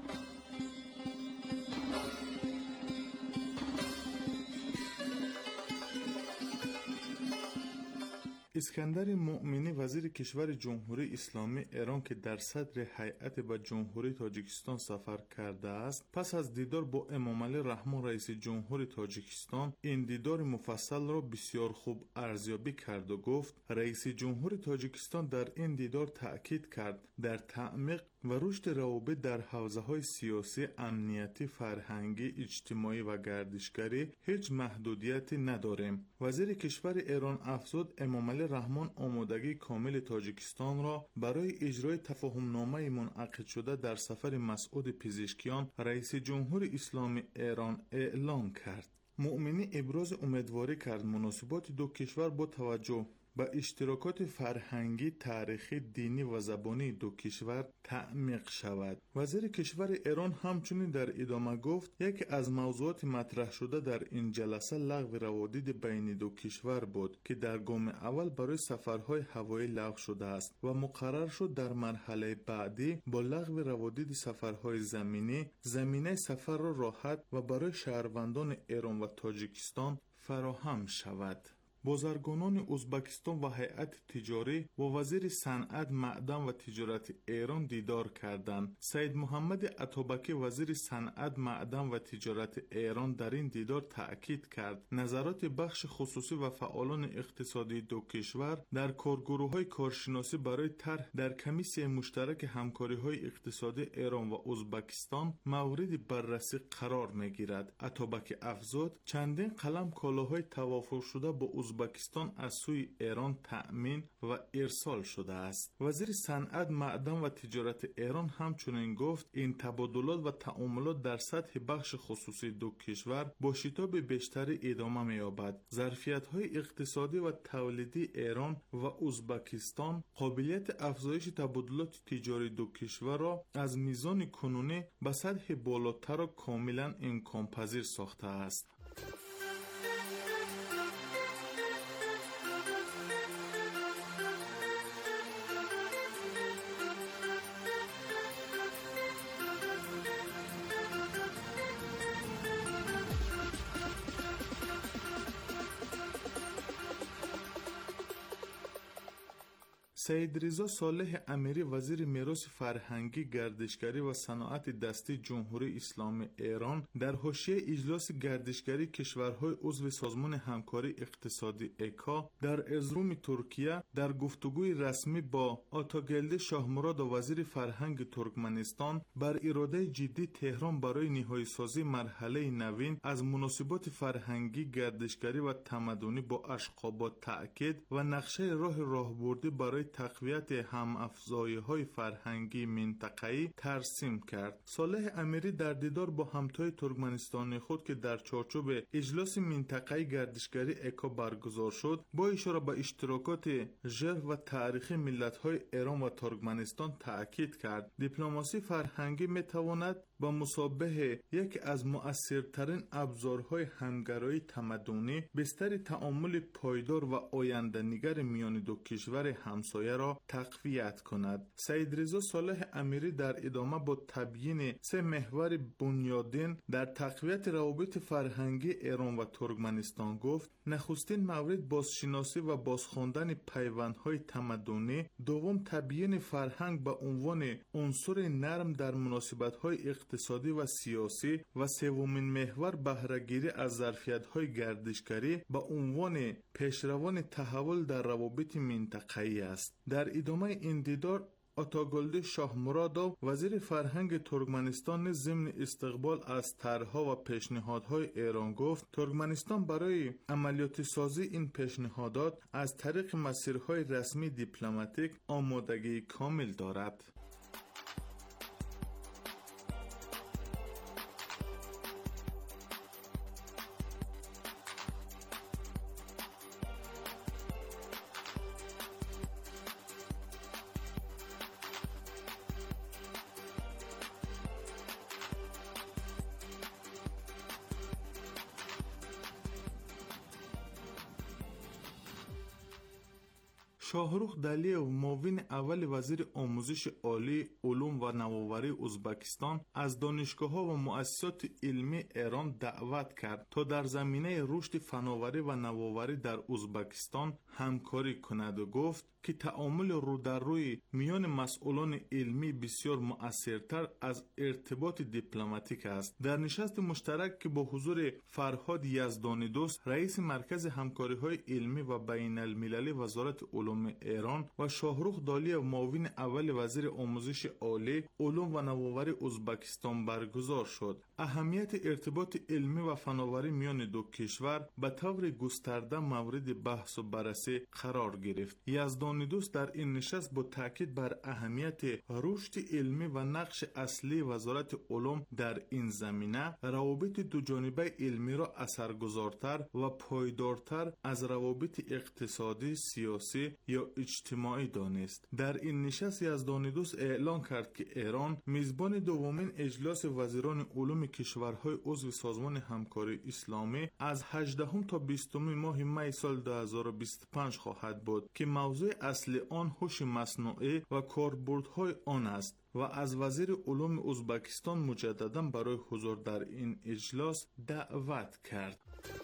اسکندر مؤمنی وزیر کشور جمهوری اسلامی ایران که در صدر هیئت به جمهوری تاجیکستان سفر کرده است، پس از دیدار با امامعلی رحمان رئیس جمهوری تاجیکستان این دیدار مفصل را بسیار خوب ارزیابی کرد و گفت رئیس جمهوری تاجیکستان در این دیدار تأکید کرد در تعمیق و رشد روابط در حوزه‌های سیاسی، امنیتی، فرهنگی، اجتماعی و گردشگری هیچ محدودیتی نداریم. وزیر کشور ایران افزود امامعلی رحمان آمادگی کامل تاجیکستان را برای اجرای تفاهمنامه منعقد شده در سفر مسعود پزشکیان رئیس جمهوری اسلامی ایران اعلام کرد. مؤمنی ابراز امیدواری کرد مناسبات دو کشور با توجه به اشتراکات فرهنگی، تاریخی، دینی و زبانی دو کشور تعمیق شود. وزیر کشور ایران همچنین در ادامه گفت یکی از موضوعات مطرح شده در این جلسه لغو روابط بین دو کشور بود که در گام اول برای سفرهای هوایی لغو شده است و مقرر شد در مرحله بعدی با لغو روابط سفرهای زمینی زمینه سفر را راحت و برای شهروندان ایران و تاجیکستان فراهم شود. بازرگانان ازبکستان و هیئت تجاری و وزیر صنعت، معدن و تجارت ایران دیدار کردند. سید محمد اتابکی وزیر صنعت، معدن و تجارت ایران در این دیدار تأکید کرد نظرات بخش خصوصی و فعالان اقتصادی دو کشور در کارگروه‌های کارشناسی برای طرح در کمیسیون مشترک همکاری‌های اقتصادی ایران و ازبکستان مورد بررسی قرار می‌گیرد. اتابکی افزود چندین قلم کالاهای توافق شده با ازبکستان از سوی ایران تأمین و ارسال شده است. وزیر صنعت، معدن و تجارت ایران همچنین گفت این تبادلات و تعاملات در سطح بخش خصوصی دو کشور با شتاب بیشتری ادامه می‌یابد. ظرفیت‌های اقتصادی و تولیدی ایران و ازبکستان قابلیت افزایش تبادلات تجاری دو کشور را از میزان کنونی به سطح بالاتر و کاملا امکان‌پذیر ساخته است. سید رضا صالح امیری وزیر میراث فرهنگی، گردشگری و صنعت دستی جمهوری اسلامی ایران در حاشیه اجلاس گردشگری کشورهای عضو سازمان همکاری اقتصادی ایکا در ارزروم ترکیه در گفتگوی رسمی با آتاگلد شاهمراد وزیر فرهنگ ترکمنستان بر اراده جدی تهران برای نهایی سازی مرحله نوین از مناسبات فرهنگی، گردشگری و تمدنی با اشخابات تأکید و نقشه راه راهبردی برای تقویت همافزایی‌های فرهنگی منطقه‌ای ترسیم کرد. صالح امیری در دیدار با همتای ترکمنستانی خود که در چارچوب اجلاس منطقه‌ای گردشگری ایکا برگزار شد، با اشاره به اشتراکات ژرف و تاریخی ملت‌های ایران و ترکمنستان تأکید کرد دیپلماسی فرهنگی می‌تواند با مصابه یکی از مؤثرترین ابزارهای همگرایی تمدنی بستر تعامل پایدار و آینده‌نگر میان دو کشور همسایه را تقویت کند. سید رضا صالح امیری در ادامه با تبیین سه محور بنیادین در تقویت روابط فرهنگی ایران و ترکمنستان گفت: نخستین مورد بازشناسی و بازخواندن پیوندهای تمدنی، دوم تبیین فرهنگ به عنوان عنصر نرم در مناسبت‌های اقتصادی و سیاسی و سومین محور بهره‌گیری از ظرفیت‌های گردشگری به عنوان پیشروان تحول در روابط منطقه‌ای است. در ادامه این دیدار آتاگلد شاهمرادov وزیر فرهنگ ترکمنستان ضمن استقبال از طرح‌ها و پیشنهادهای ایران گفت ترکمنستان برای عملیاتی سازی این پیشنهادات از طریق مسیرهای رسمی دیپلماتیک آمادگی کامل دارد. شاهرخ دلیو معاون اول وزیر آموزش عالی، علوم و نوآوری ازبکستان از دانشگاه‌ها و مؤسسات علمی ایران دعوت کرد تا در زمینه رشد فناوری و نوآوری در ازبکستان همکاری کند و گفت که تعامل رو در روی میان مسئولان علمی بسیار مؤثرتر از ارتباط دیپلماتیک است. در نشست مشترک که با حضور فرهاد یزدانی دوست رئیس مرکز همکاری‌های علمی و بین المللی وزارت علوم ایران و شاهرخ دالیو معاون اول وزیر آموزش عالی، علوم و نوآوری ازبکستان برگزار شد. اهمیت ارتباط علمی و فناوری میان دو کشور به طور گسترده مورد بحث و بررسی قرار گرفت. یزدانی دوست در این نشست با تاکید بر اهمیت رشد علمی و نقش اصلی وزارت علوم در این زمینه، روابط دو جانبه علمی را اثرگذارتر و پایدارتر از روابط اقتصادی، سیاسی یا اجتماعی دانست. در این نشست یزدانی دوست اعلان کرد که ایران میزبان دومین اجلاس وزیران علوم کشورهای عضو سازمان همکاری اسلامی از هجدهم تا بیستم ماه می سال دو هزار و بیست و پنج خواهد بود که موضوع اصلی آن هوش مصنوعی و کاربردهای آن است و از وزیر علوم ازبکستان مجددا برای حضور در این اجلاس دعوت کرد.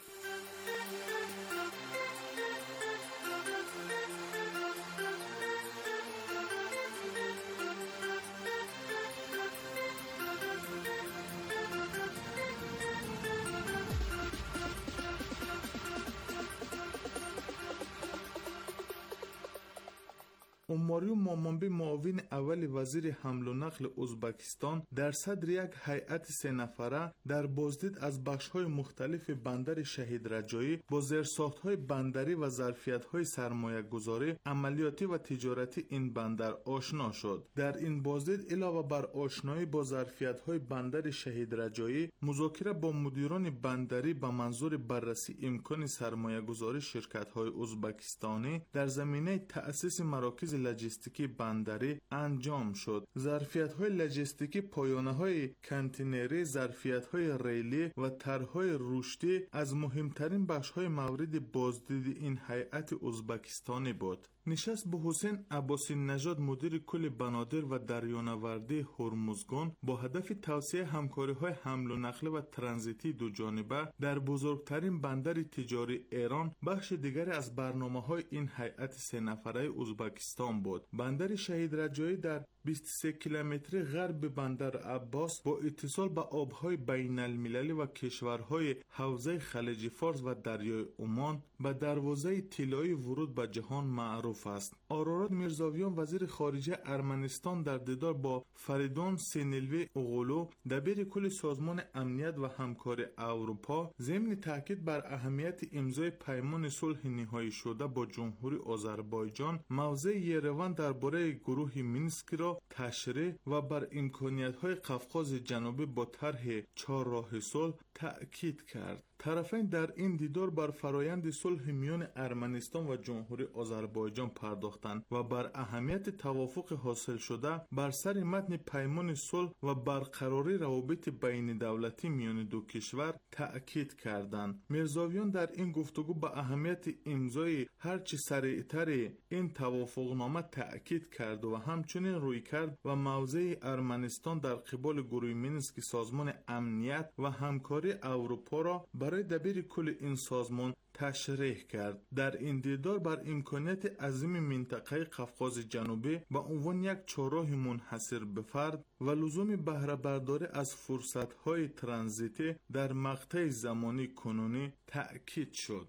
اوماریو مامانبی معاون اول وزیر حمل و نقل ازبکستان در صدر یک هیئت سه نفره در بازدید از بخش‌های مختلف بندر شهید رجایی با زیرساخت‌های بندری و ظرفیت‌های سرمایه‌گذاری، عملیاتی و تجارتی این بندر آشنا شد. در این بازدید علاوه بر آشنایی با ظرفیت‌های بندر شهید رجایی، مذاکره با مدیران بندری به منظور بررسی امکان سرمایه‌گذاری شرکت‌های ازبکستانی در زمینه تأسیس مراکز لجستیکی بندری انجام شد. ظرفیت‌های لجستیکی، پایانه‌های کانتینری، ظرفیت‌های ریلی و طرح‌های رشدی از مهمترین بخش‌های مورد بازدید این هیئت ازبکستانی بود. نشست با حسین عباسی نژاد مدیر کل بنادر و دریانوردی هرمزگان با هدف توسعه همکاری‌های حمل و نقل و ترانزیتی دو جانبه در بزرگترین بندر تجاری ایران بخش دیگری از برنامه‌های این هیئت سه نفره ازبکستان بود. بندر شهید رجایی در بیست و سه کیلومتری غرب بندر عباس با اتصال به آبهای بین المللی و کشورهای حوزه خلیج فارس و دریای عمان به دروازه طلایی ورود به جهان معروف است. آرارات میرزاویان وزیر خارجه ارمنستان در دیدار با فریدون سینلوی اوغلو دبیر کل سازمان امنیت و همکاری اروپا ضمن تاکید بر اهمیت امضای پیمان صلح نهایی شده با جمهوری آذربایجان موضع یروان درباره گروه مینسک را تشریح و بر امکانیت‌های قفقاز جنوبی با طرح چهار راه صلح تأکید کرد. طرفین در این دیدار بر فرایند صلح میان ارمنستان و جمهوری آذربایجان پرداختند و بر اهمیت توافق حاصل شده بر سر متن پیمان صلح و برقراری روابط بین دولتی میان دو کشور تأکید کردند. میرزاویان در این گفتگو به اهمیت امضای هرچه سریعتر این توافقنامه تأکید کرد و همچنین رویکرد و موضع ارمنستان در قبال گروه مینسک سازمان امنیت و همکاری اروپا را برای دبیر کل این سازمان تشریح کرد. در این دیدار بر امکانیت عظیم منطقه قفقاز جنوبی به عنوان یک چهارراه منحصر به فرد و لزوم بهره برداری از فرصت‌های ترانزیتی در مقطع زمانی کنونی تأکید شد.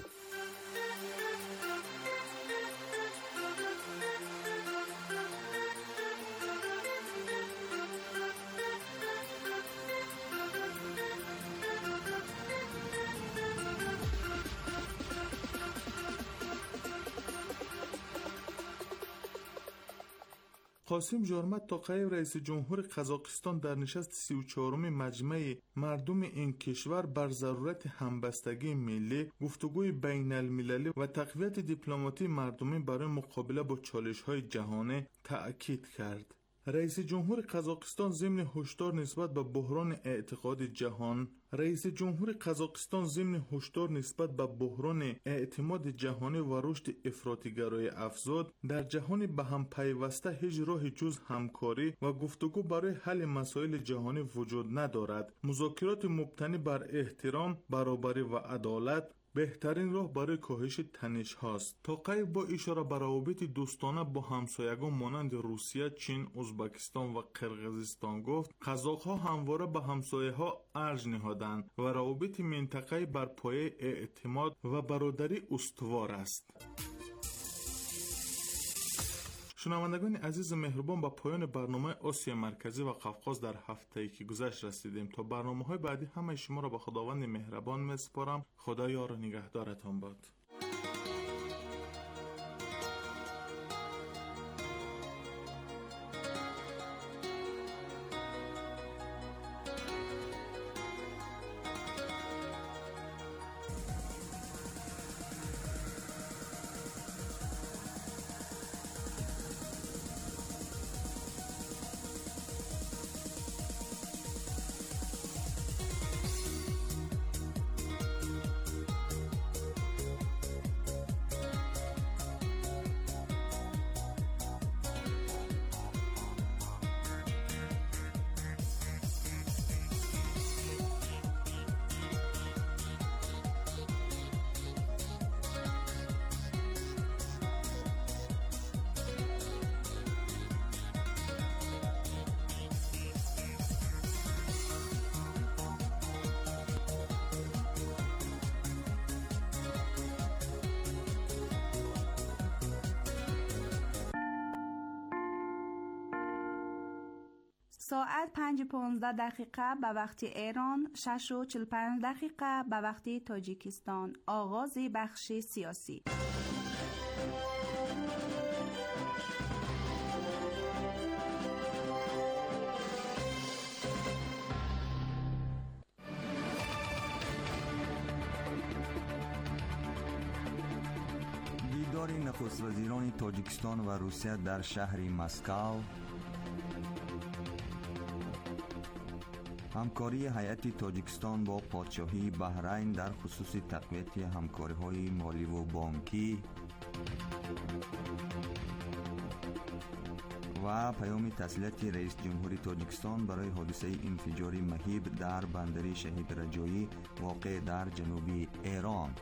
قاسم جورمت توقیب رئیس جمهور قزاقستان در نشست سی و چهارم مجمع مردم این کشور بر ضرورت همبستگی ملی، گفتگوی بین المللی و تقویت دیپلماتی مردمی برای مقابله با چالش‌های جهانی تأکید کرد. رئیس جمهور قزاقستان ضمن هشدار نسبت به بحران اعتقاد جهان رئیس جمهور قزاقستان ضمن هشدار نسبت به بحران اعتماد جهانی و رشد افراطی‌گرای افزود در جهان به هم پیوسته هیچ راه جز همکاری و گفتگو برای حل مسائل جهانی وجود ندارد. مذاکرات مبتنی بر احترام، برابری و عدالت بهترین راه برای کاهش تنش هاست. توقیب با اشاره به روابط دوستانه با همسایگان مانند روسیه، چین، ازبکستان و قرقیزستان گفت قزاق‌ها همواره به همسایه‌ها ارج نهادند و روابط منطقه‌ای بر پایه اعتماد و برادری استوار است. شنوندگان عزیز مهربان، با پایان برنامه آسیا مرکزی و قفقاز در هفته‌ای که گذشت رسیدیم. تا برنامه‌های بعدی همه شما را به خداوند مهربان می‌سپارم. خدا یار و نگهدارتان باد. ساعت پنج و پانزده دقیقه به وقت ایران، شش و چهل و پنج دقیقه به وقت تاجیکستان. آغاز بخش سیاسی. دیدار نخست وزیران تاجیکستان و روسیه در شهر مسکو، همکاری هیئت تاجیکستان با پادشاهی بحرین در خصوص تقویت همکاری‌های مالی و بانکی و پیام تسلیت رئیس جمهوری تاجیکستان برای حادثه انفجار مهیب در بندر شهید رجایی واقع در جنوبی ایران.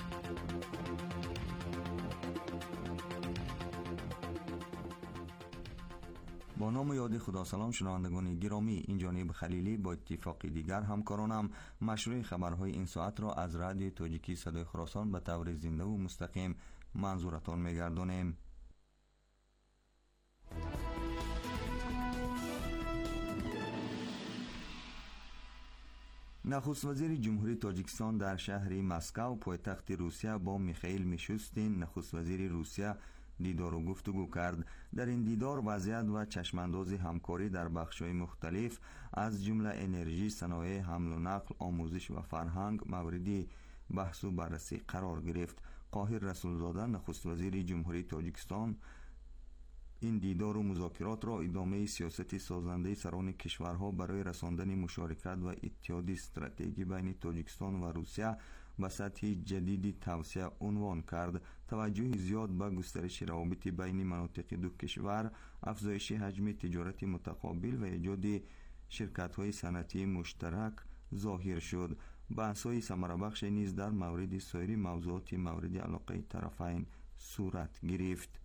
با نام و یاد خدا. سلام شنوندگان گرامی، این جانب خلیلی با اتفاق دیگر همکارانم مشروع خبرهای این ساعت را از رادیو تاجیکی صدای خراسان به طور زنده و مستقیم منظورتان می‌گردانیم. نخست وزیر جمهوری تاجیکستان در شهر مسکو پایتخت روسیه با میخائیل میشوستین نخست وزیر روسیه دیدار و گفتگو کرد. در این دیدار وضعیت و چشمانداز همکاری در بخش‌های مختلف از جمله انرژی، صنایع حمل و نقل، آموزش و فرهنگ موردی بحث و بررسی قرار گرفت. قاهر رسولزاده نخست وزیر جمهوری تاجیکستان این دیدار و مذاکرات را ادامه سیاست سازنده سران کشورها برای رساندن مشارکت و اتحاد استراتژی بین تاجیکستان و روسیه به سطح جدید توسعه عنوان کرد. توجه زیاد به گسترش روابط بین مناطق دو کشور، افزایش حجم تجارت متقابل و ایجاد شرکت‌های صنعتی مشترک ظاهر شد. بحث‌های ثمره‌بخش نیز در مورد سایر موضوعات مورد علاقه طرفین صورت گرفت.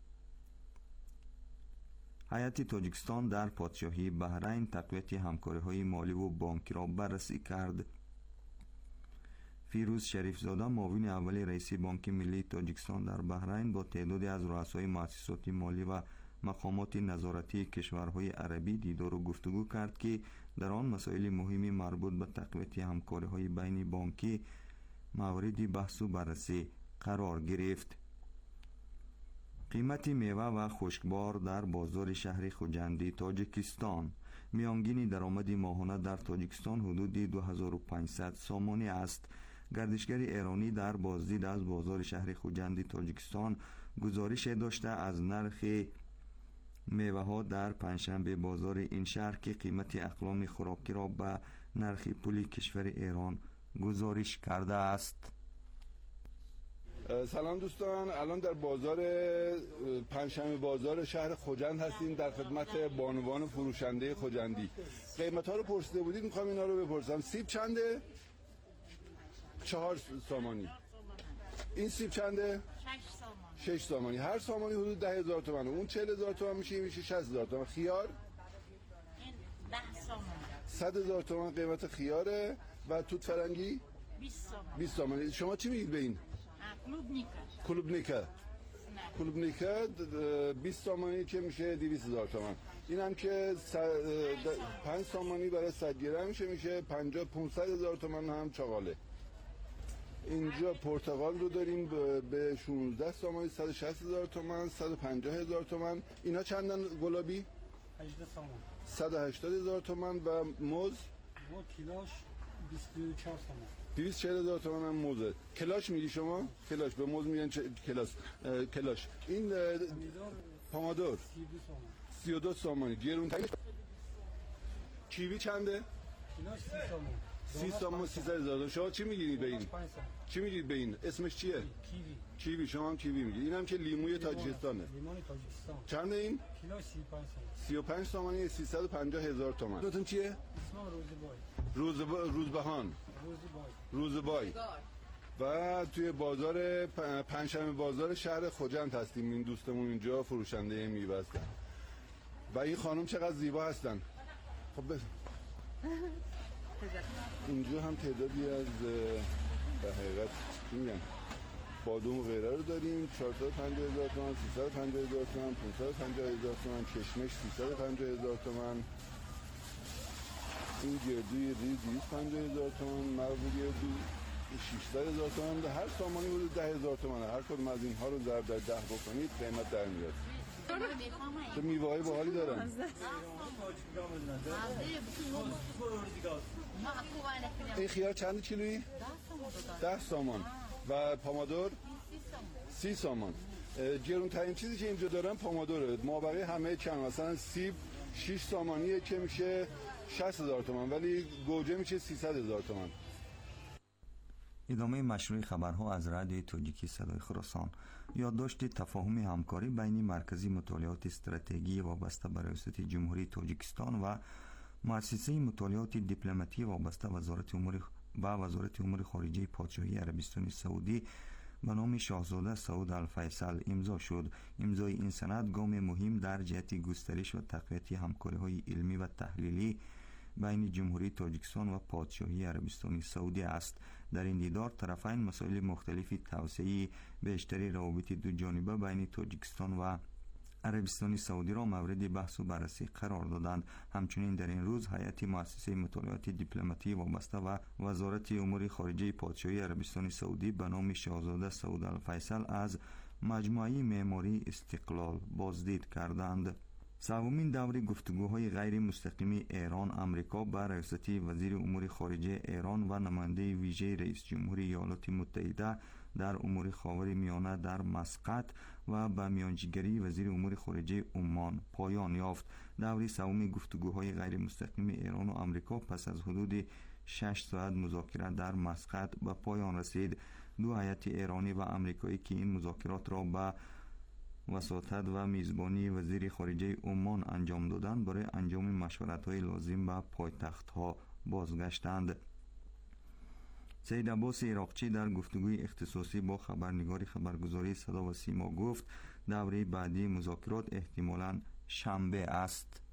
هیئت تاجیکستان در پادشاهی بحرین تقویت همکاری‌های مالی و بانکی را بررسی کرد. فیروز شریف زاده معاون اول رئیس بانک ملی تاجیکستان در بحرین با تعدادی از رؤسای مؤسسات مالی و مقامات نظارتی کشورهای عربی دیدار و گفتگو کرد که در آن مسائل مهمی مربوط به تقویت همکاری‌های بین بانکی مورد بحث و بررسی قرار گرفت. قیمت میوه و خشکبار در بازار شهر خوجندی تاجیکستان. میانگین درآمد ماهانه در تاجیکستان حدود دو هزار و پانصد سامانی است. گردشگر ایرانی در بازدید از بازار شهر خوجندی تاجیکستان گزارش داشته از نرخ میوه ها در پنجشنبه بازار این شهر که قیمت اقلام خوراکی را به نرخ پول کشور ایران گزارش کرده است. سلام دوستان، الان در بازار پنجشنبه بازار شهر خوجند هستیم در خدمت بانوان فروشنده خوجندی. قیمت ها رو پرسیده بودید، میخوام اینا رو بپرسم. سیب چنده؟ چهار سامانی. این سیب چنده؟ شش سامانی. شش سامانی. هر سامانی حدود ده هزار تومن. اون چهل هزار تومن میشه، میشه شصت هزار تومن. خیار؟ این ده سامانی. صد هزار تومن قیمت خیاره. و توت فرنگی؟ بیست سامانی. بیست سامانی. شما چی میگید به این؟ کلوب نیکه. کلوب نیکه. کلوبنیکه بیست تومانی که میشه دویست هزار تومان. این هم که پنج تومانی برای صد گرم میشه میشه پنجاه پانصد هزار تومان هم چاقاله. اینجا پرتقال رو داریم به شانزده تومانی صد و شصت هزار تومان، صد و پنجاه هزار تومان. اینا چندن گلابی؟ هجده تومان. صد و هشتاد هزار تومان. و موز؟ موز کیلوش بیست و چهار تومان. دویست و چهل هزار تومان هم موزه. کلاش میگی شما؟ کلاش به موز میگن کلاش. کلاش. این پامادور سی و دو تومانی. گرون ترین کیوی چنده؟ کیلوش سی تومان. سی تومان سیصد هزار. شما چی میگیرید به این؟ چی میگیرید به این؟ اسمش چیه؟ کیوی. کیوی. شما هم کیوی میگید. اینم که لیموی تاجیکستانه. لیمون تاجیکستان. چنده این؟ کیلو سی و پنج تومان. سی و پنج تومانی سیصد و پنجاه هزار تومان. دوتون چیه؟ اسم روزبای. روزبا روزبای. روزبهان. روزبای. و توی بازار پنجشنبه بازار شهر خجند هستیم. این دوستمون اینجا فروشنده میوه هستن. و این خانم چقدر زیبا هستن. خب بس. اینجا هم تعدادی از به حقیقت چی میگن بادوم و غیره رو داریم. چهارصد و پنجاه هزار تومان، سیصد و پنجاه هزار تومان، پانصد و پنجاه هزار تومان. کشمش سیصد و پنجاه هزار تومان. این گردوی ریز دویست و پنجاه هزار تومان. مغز گردو ششصد هزار تومان. هر سامانی بود ده هزار تومان. هر کدوم از اینها رو ضرب در ده بکنید قیمت در میاد. چه میوه‌های باحالی دارن. این خیار چند کیلویی؟ ده سامان. و پامادور؟ سی سامان. گرونترین چیزی که اینجا دارن پامادوره. مابقی همه کم. مثلا سیب شش سامانیه که میشه شصت هزار تومان، ولی گوجه میشه سیصد هزار تومان. ادامه مشروع خبرها از رادیوی تاجیکی صدای خراسان. یادداشت تفاهم همکاری بین مرکزی مطالعات استراتژی وابسته به ریاست جمهوری تاجیکستان و مؤسسه مطالعات دیپلماتی وابسته وزارت امور و وزارت امور خارجه پادشاهی عربستان سعودی به نام شاهزاده سعود الفیصل امضا شد. امضای این سند گام مهم در جهت گسترش و تقویت همکاری‌های علمی و تحلیلی بین جمهوری تاجیکستان و پادشاهی عربستان سعودی است. در این دیدار طرفین مسائل مختلفی توسعه بیشتری روابط دو جانبه بین تاجیکستان و عربستان سعودی را مورد بحث و بررسی قرار دادند. همچنین در این روز هیئت مؤسسه مطالعات دیپلماتی وابسته و وزارت امور خارجه پادشاهی عربستان سعودی به نام شاهزاده سعود الفیصل از مجموعه معماری استقلال بازدید کردند. سومین دوره گفتگوهای غیر مستقیم ایران آمریکا با ریاست وزیر امور خارجه ایران و نماینده ویژه رئیس جمهوری ایالات متحده در امور خاورمیانه در مسقط و با میانجیگری وزیر امور خارجه عمان پایان یافت. دوره سوم گفتگوهای غیر مستقیم ایران و آمریکا پس از حدود شش ساعت مذاکره در مسقط به پایان رسید. دو هیئت ایرانی و آمریکایی که این مذاکرات را با وساطت و میزبانی وزیر خارجه عمان انجام دادند برای انجام مشورت‌های لازم به پایتخت‌ها بازگشتند. سید عباس عراقچی در گفتگوی اختصاصی با خبرنگار خبرگزاری صدا و سیما گفت دوره بعدی مذاکرات احتمالاً شنبه است.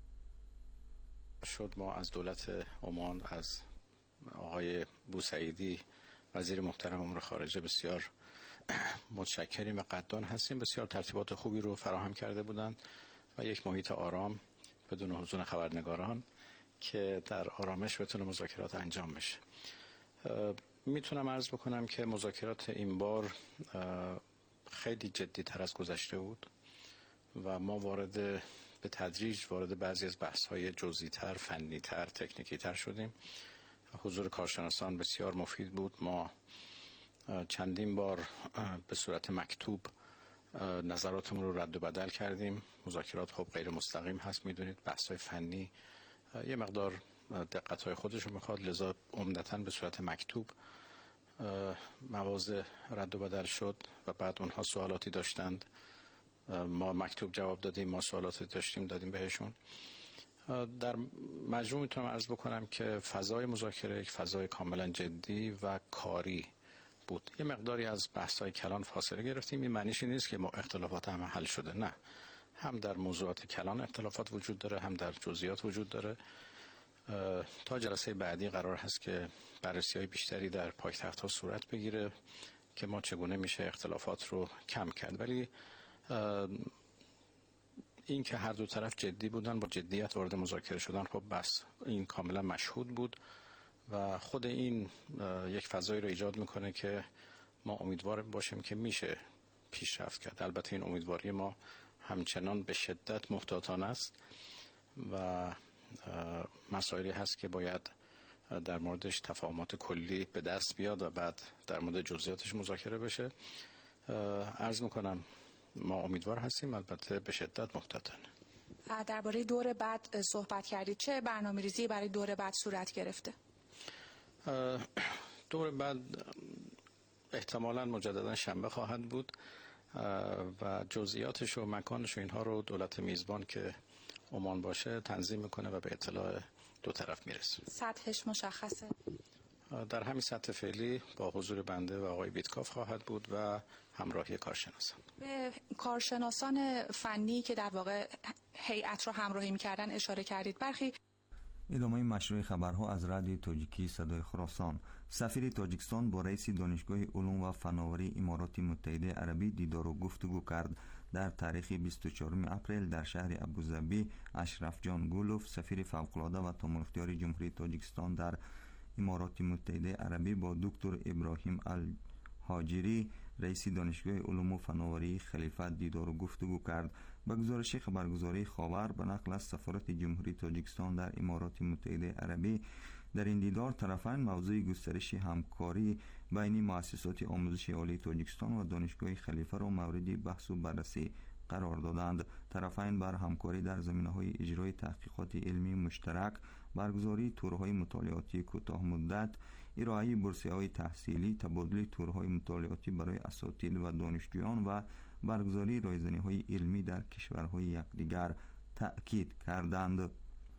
شد ما از دولت عمان از آقای بوسعیدی وزیر محترم امور خارجه بسیار متشکریم و قدردان هستیم. بسیار ترتیبات خوبی رو فراهم کرده بودند و یک محیط آرام بدون حضور خبرنگاران که در آرامش بتونه مذاکرات انجام بشه. میتونم عرض بکنم که مذاکرات این بار خیلی جدی تر از گذشته بود و ما وارد به تدریج وارد بعضی از بحث های جزئی تر، فنی تر، تکنیکی تر شدیم. حضور کارشناسان بسیار مفید بود. ما چندین بار به صورت مکتوب نظراتمون رو رد و بدل کردیم. مذاکرات خب غیر مستقیم هست، میدونید بحث‌های فنی یه مقدار دقت‌های خودش رو میخواد، لذا عمدتاً به صورت مکتوب مواضع رد و بدل شد و بعد اونها سوالاتی داشتند، ما مکتوب جواب دادیم، ما سوالاتی داشتیم دادیم بهشون. در مجموع میتونم عرض بکنم که فضای مذاکره یک فضای کاملا جدی و کاری بود. یه مقداری از بحث‌های کلان فاصله گرفتیم. این معنیش نیست که ما اختلافات هم حل شده، نه، هم در موضوعات کلان اختلافات وجود داره، هم در جزئیات وجود داره. تا جلسه بعدی قرار هست که بررسی‌های بیشتری در پایتخت‌ها صورت بگیره که ما چگونه میشه اختلافات رو کم کرد. ولی این که هر دو طرف جدی بودن، با جدیت وارد مذاکره شدن، خب بس این کاملا مشهود بود و خود این یک فضایی رو ایجاد میکنه که ما امیدوار باشیم که میشه پیشرفت کرد. البته این امیدواری ما همچنان به شدت محتاطانه است و مسائلی هست که باید در موردش تفاهمات کلی به دست بیاد و بعد در مورد جزئیاتش مذاکره بشه. عرض میکنم ما امیدوار هستیم، البته به شدت محتاطانه. درباره دور بعد صحبت کردید، چه برنامه‌ریزی برای دور بعد صورت گرفته؟ دور بعد احتمالاً مجددا شنبه خواهد بود و جزئیاتش و مکانش و اینها رو دولت میزبان که عمان باشه تنظیم میکنه و به اطلاع دو طرف میرسه. سطحش مشخصه؟ در همین سطح فعلی با حضور بنده و آقای بیتکاف خواهد بود و همراهی کارشناسان. به کارشناسان فنی که در واقع هیئت رو همراهی میکردن اشاره کردید. برخی ادامه مشروع خبرها از رادیو تاجیکی صدای خراسان. سفیر تاجیکستان با رئیس دانشگاه علوم و فناوری امارات متحده عربی دیدار و گفتگو کرد. در تاریخ بیست و چهارم اپریل در شهر ابوظبی اشرف جان گولوف، سفیر فوق‌العاده و تمام اختیاری جمهوری تاجیکستان در امارات متحده عربی با دکتر ابراهیم الهاجری، رئیس دانشگاه علوم و فناوری خلیفه دیدار و گفتگو کرد. به گزارش خبرگزاری خاور به نقل از سفارت جمهوری تاجیکستان در امارات متحده عربی، در این دیدار طرفین موضوع گسترش همکاری بین مؤسسات آموزش عالی تاجیکستان و دانشگاه خلیفه را مورد بحث و بررسی قرار دادند. طرفین بر همکاری در زمینه‌های اجرای تحقیقات علمی مشترک، برگزاری تورهای مطالعاتی کوتاه مدت، ارائه بورسیه‌های تحصیلی، تبادل تورهای مطالعاتی برای اساتید و دانشجویان و برگزاری رایزنی‌های علمی در کشورهای یکدیگر تأکید کردند.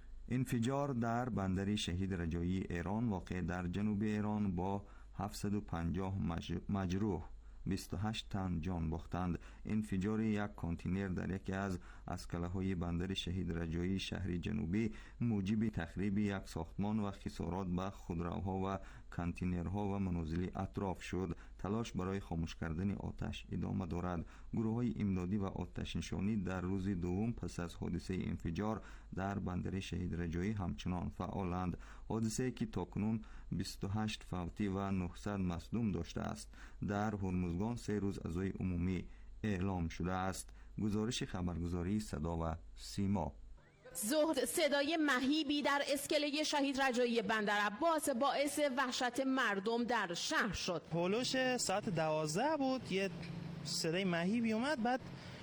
انفجار در بندر شهید رجایی ایران واقع در جنوب ایران با هفتصد و پنجاه مجروح، بیست و هشت تن جان باختند. انفجار یک کانتینر در یکی از اسکله‌های بندر شهید رجایی شهر جنوبی موجب تخریب یک ساختمان و خسارات به خودروها و کانتینرها و منازل اطراف شد. تلاش برای خاموش کردن آتش ادامه دارد. گروه‌های امدادی و آتش نشانی در روز دوم پس از حادثه انفجار در بندر شهید رجایی همچنان فعالند. حادثه که تاکنون بیست و هشت فوتی و نهصد مصدوم داشته است در هرمزگان سه روز عزای عمومی اعلام شده است. گزارش خبرگزاری صدا و سیما. ظهر صدای مهیبی در اسکله شهید رجایی بندر عباس باعث وحشت مردم در شهر شد. هولوش ساعت دوازده بود، یه صدای مهیبی اومد، بعد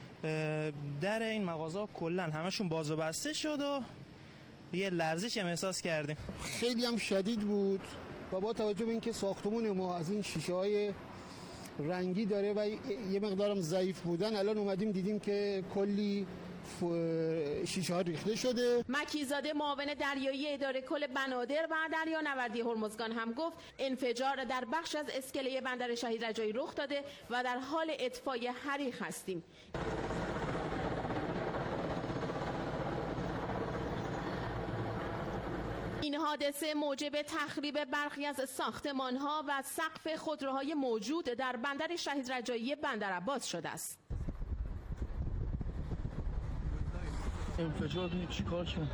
در این مغازه کلن همشون باز و بسته شد و یه لرزش هم احساس کردیم. خیلی هم شدید بود و با توجه به اینکه ساختمون ما از این شیشه های رنگی داره و یه مقدارم ضعیف بودن، الان اومدیم دیدیم که کلی شیشه ها ریخته شده. مکیزاده معاون دریایی اداره کل بنادر و دریانوردی هرمزگان هم گفت انفجار در بخش از اسکله بندر شهید رجایی رخ داده و در حال اطفای حریق هستیم. این حادثه موجب تخریب برخی از ساختمان‌ها و سقف خودروهای موجود در بندر شهید رجایی بندر عباس شده است. انفجار کنید چیکار شد؟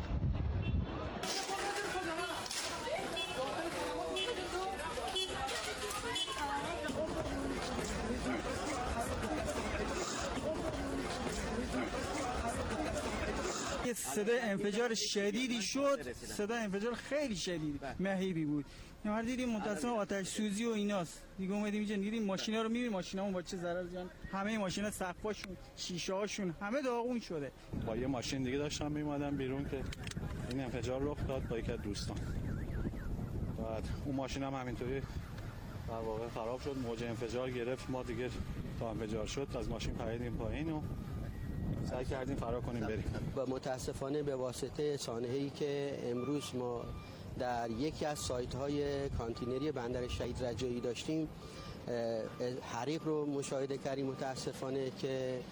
صدای انفجار شدیدی شد، صدای انفجار خیلی شدید مهیبی بود. ما دیدیم متأسفانه آتش سوزی و ایناست. دیگه اومدیم اینجا دیدیم ماشینا رو می‌بینیم، ماشینامون با چه ضرر جان، همه ماشینا سقفاشون، شیشه‌هاشون همه داغون شده. با یه ماشین دیگه داشتم میومدم بیرون که این انفجار رخ داد با یک از دوستان. بعد اون ماشین هم همینطوری در واقع خراب شد، موج انفجار گرفت، ما دیگه تا انفجار شد از ماشین پریدیم پایین و سعی کردیم فرار کنیم بریم. و متاسفانه به واسطه سانحه‌ای که امروز ما در یکی از سایت‌های کانتینری بندر شهید رجایی داشتیم، حریق رو مشاهده کردیم متاسفانه که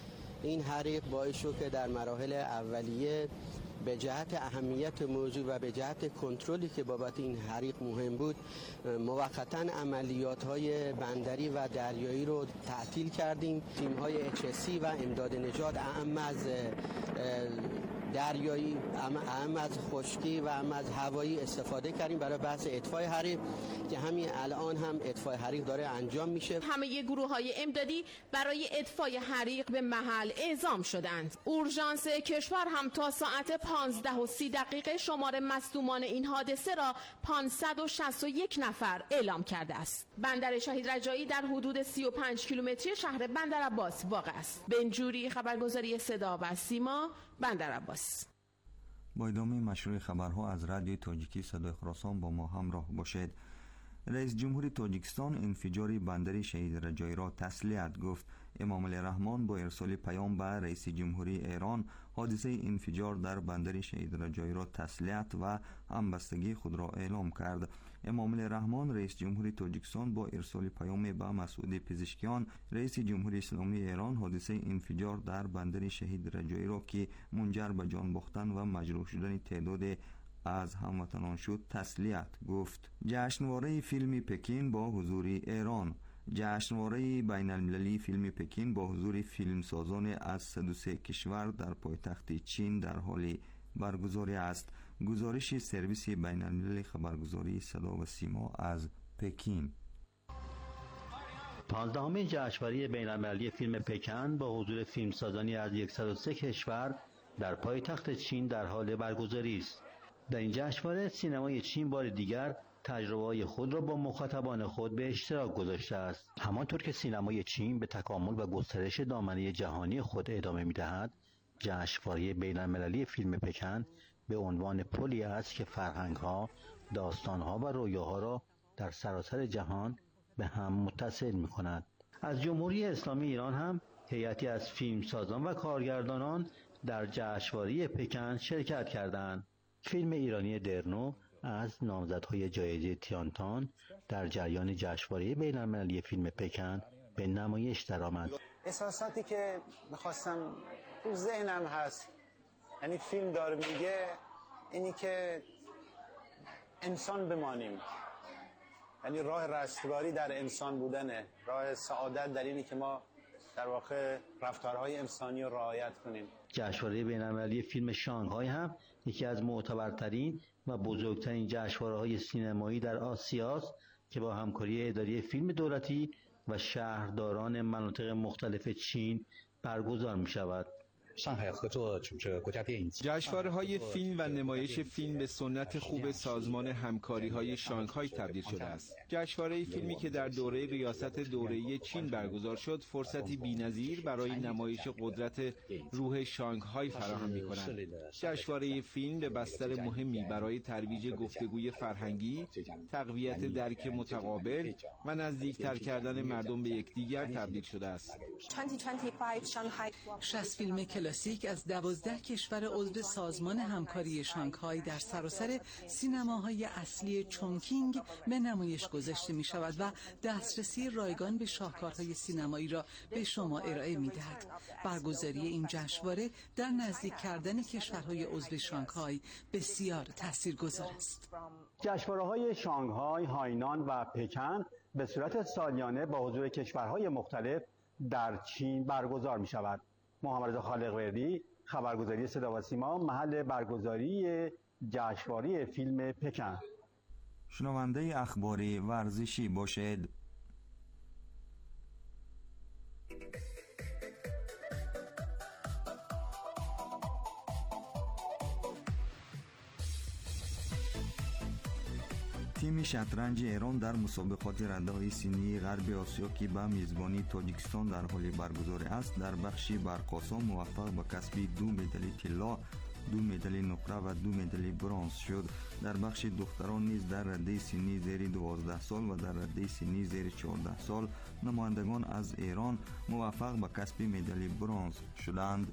این حریق باعث شد که در مراحل اولیه به جهت اهمیت موضوع و به جهت کنترلی که بابت این حریق مهم بود موقتا عملیات‌های بندری و دریایی رو تعطیل کردیم. تیم‌های اچ اس سی و امداد نجات اهم از دریایی، اهم از خشکی و اهم از هوایی استفاده کردیم برای بحث اطفای حریق که همین الان هم اطفای حریق داره انجام میشه. همه گروه‌های امدادی برای اطفای حریق به محل اعزام شدند. اورژانس کشور هم تا ساعت پانزده و سی دقیقه شمار مصدومان این حادثه را پانصد و شصت و یک نفر اعلام کرده است. بندر شهید رجایی در حدود سی و پنج کیلومتری شهر بندرعباس واقع است. بنجوری، خبرگزاری صدا و سیما، بندرعباس. با ادامه مشروع خبرها از رادیو تاجیکی صدای خراسان با ما همراه باشید. رئیس جمهور تاجیکستان انفجار بندر شهید رجایی را تسلیت گفت. امام علی رحمان با ارسال پیام به رئیس جمهوری ایران حادثه انفجار در بندر شهید رجایی را تسلیت و همبستگی خود را اعلام کرد. امام علی رحمان رئیس جمهوری تاجیکستان با ارسال پیام به مسعود پزشکیان رئیس جمهوری اسلامی ایران حادثه انفجار در بندر شهید رجایی را که منجر به جان باختن و مجروح شدن تعداد از هموطنان شد تسلیت گفت. جشنواره فیلم پکین با حضور ایران. جشنواره بین المللی فیلم پکین با حضور فیلمسازان از صد و سه کشور در پایتخت چین در حال برگزاری است. گزارش سرویس بین المللی خبرگزاری صدا و سیما از پکین. پانزدهمین جشنواره بین المللی فیلم پکن با حضور فیلمسازانی از صد و سه کشور در پایتخت چین در حال برگزاری است. در این جشنواره سینمای چین بار دیگر تجربه‌های خود را با مخاطبان خود به اشتراک گذاشته است. همانطور که سینمای چین به تکامل و گسترش دامنه جهانی خود ادامه می‌دهد، جشنواره بین‌المللی فیلم پکن به عنوان پلی است که فرهنگ‌ها، داستان‌ها و رویاها را در سراسر جهان به هم متصل می‌کند. از جمهوری اسلامی ایران هم هیئتی از فیلمسازان و کارگردانان در جشنواره پکن شرکت کردند. فیلم ایرانی درنو از نامزدهای جایزه تیانتان در جریان جشنواره بین‌المللی فیلم پکن به نمایش درآمد. احساساتی که می‌خواستم تو ذهنم هست، یعنی فیلم داره میگه اینی که انسان بمانیم، یعنی راه رستگاری در انسان بودنه، راه سعادت در اینی که ما در واقع رفتارهای انسانی رو رعایت کنیم. جشنواره بین‌المللی فیلم شانگهای هم یکی از معتبرترین و بزرگترین جشنواره‌های سینمایی در آسیا است که با همکاری اداره فیلم دولتی و شهرداران مناطق مختلف چین برگزار می‌شود. جشنواره‌های فیلم و نمایش فیلم به سنت خوب سازمان همکاری‌های شانگهای تبدیل شده است. جشنواره فیلمی که در دوره ریاست دوره‌ای چین برگزار شد، فرصتی بی‌نظیر برای نمایش قدرت روح شانگهای فراهم می‌کند. جشنواره فیلم به بستر مهمی برای ترویج گفتگوی فرهنگی، تقویت درک متقابل و نزدیکتر کردن مردم به یکدیگر تبدیل شده است. شصت فیلم کلاسیک از دوازده کشور عضو سازمان همکاری شانگهای در سراسر سینماهای اصلی چونکینگ به نمایش گذاشته می شود و دسترسی رایگان به شاهکارهای سینمایی را به شما ارائه می دهد. برگزاری این جشنواره در نزدیک کردن کشورهای عضو شانگهای بسیار تاثیرگذار است. جشنواره‌های شانگهای، هاینان و پکن به صورت سالیانه با حضور کشورهای مختلف در چین برگزار می شود. محمد رضا خالق‌وردی، خبرگزاری صدا و سیما، محل برگزاری جشنواره فیلم پکن. شنونده اخباری ورزشی باشید. تیم شطرنج ایران در مسابقات رده‌های سنی غرب آسیا که به میزبانی تاجیکستان در حال برگزاری است در بخش برق‌آسا موفق به کسب دو مدال طلا، دو مدال نقره و دو مدال برنز شد. در بخش دختران نیز در رده سنی زیر دوازده سال و در رده سنی زیر چهارده سال نمایندگان از ایران موفق به کسب مدال برنز شدند.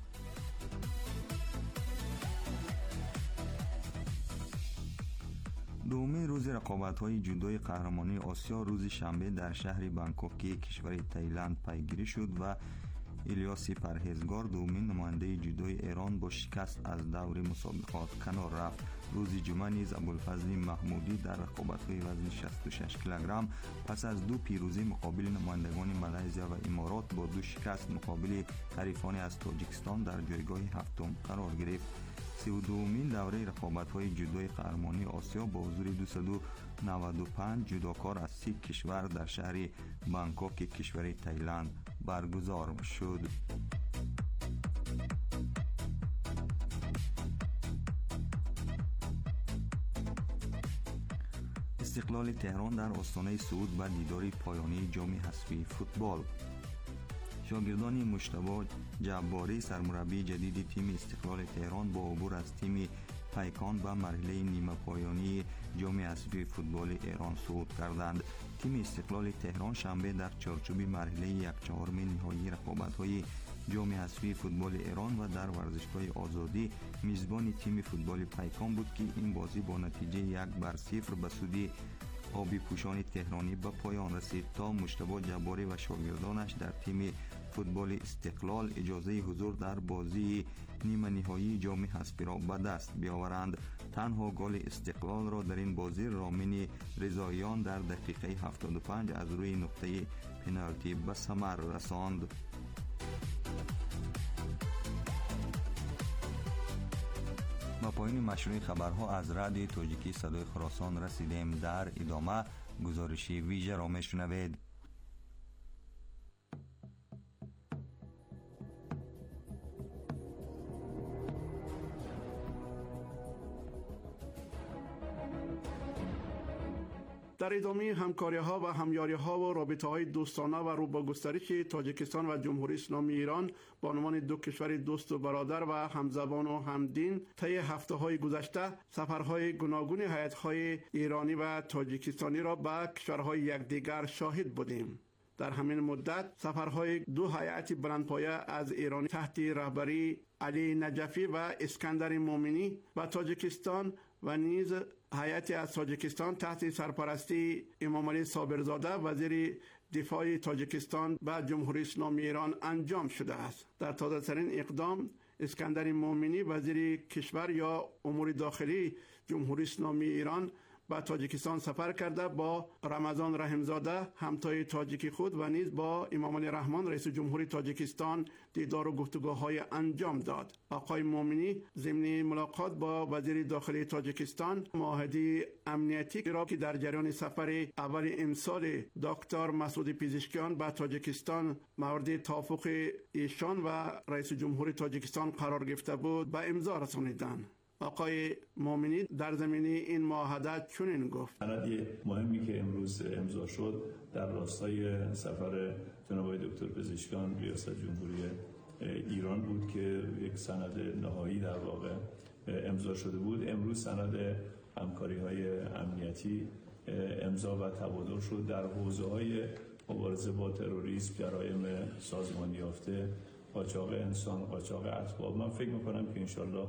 دومین روز رقابت‌های جودوی قهرمانی آسیا روز شنبه در شهر بانکوک کشور تایلند پیگیری شد و الیاسی پرهیزگار دومین نماینده جودوی ایران با شکست از دور مسابقات کنار رفت. روز جمعه نیز ابوالفضل محمودی در رقابت‌های وزن شصت و شش کیلوگرم پس از دو پیروزی مقابل نمایندگان مالزیا و امارات با دو شکست مقابل حریفان از تاجیکستان در جایگاه هفتم قرار گرفت. سی و دومین دوره رقابت‌های جودوی قهرمانی آسیا با حضور دویست و نود و پنج جودوکار از سی کشور در شهر بانکوک کشور تایلند برگزار شد. استقلال تهران در آستانه صعود به دیدار پایانی جام حذفی فوتبال. شاگردان مجتبی جباری سرمربی جدید تیم استقلال تهران با عبور از تیم پیکان به مرحله نیمه پایانی جام حذفی فوتبال ایران صعود کردند. تیم استقلال تهران شنبه در چارچوب مرحله یک چهارم نهایی رقابت‌های جام حذفی فوتبال ایران و در ورزشگاه آزادی میزبان تیم فوتبال پیکان بود که این بازی با نتیجه یک بر صفر به سود آبی پوشان تهرانی به پایان رسید تا مجتبی جباری و شاگردانش در تیم فوتبال استقلال اجازه حضور در بازی نیمه نهایی جام حذفی را به دست بیاورند. تنها گل استقلال را در این بازی رامین رضاییان در دقیقه هفتاد و پنج از روی نقطه پنالتی به ثمر رساند. با پایان مشروع خبرها از رادیو تاجیکی صدای خراسان رسیدیم. در ادامه گزارشی ویژه را میشنوید. در ادامه همکاری‌ها و همیاری‌ها و رابطه‌های دوستانه و رو به گسترش تاجیکستان و جمهوری اسلامی ایران با عنوان دو کشور دوست و برادر و همزبان و همدین طی هفته‌های گذشته سفرهای گوناگون هیئت‌های ایرانی و تاجیکستانی را به کشورهای یکدیگر شاهد بودیم. در همین مدت سفرهای دو هیئت بلندپایه از ایرانی تحت رهبری علی نجفی و اسکندر مومنی و تاجیکستان و نیز هیئت از تاجیکستان تحت سرپرستی امام علی صابرزاده وزیر دفاع تاجیکستان به جمهوری اسلامی ایران انجام شده است. در تازه‌ترین اقدام اسکندر مومنی وزیر کشور یا امور داخلی جمهوری اسلامی ایران به تاجیکستان سفر کرده با رمضان رحمزاده همتای تاجیکی خود و نیز با امام علی رحمان رئیس جمهوری تاجیکستان دیدار و گفتگوهای انجام داد. آقای مومنی ضمن ملاقات با وزیر داخلی تاجیکستان معاهده امنیتی را که در جریان سفر اول امسال دکتر مسعود پزشکیان به تاجیکستان مورد توافق ایشان و رئیس جمهوری تاجیکستان قرار گرفته بود به امضا رسانیدند. آقای مومنی در زمینه این معاهده چنین گفت: سند مهمی که امروز امضا شد در راستای سفر جناب آقای دکتر پزشکیان ریاست جمهوری ایران بود که یک سند نهایی در واقع امضا شده بود. امروز سند همکاری‌های امنیتی امضا و تبادل شد در حوزه‌های مبارزه با تروریسم، جرایم سازمانی یافته، قاچاق انسان، قاچاق اسباب. من فکر می‌کنم که انشالله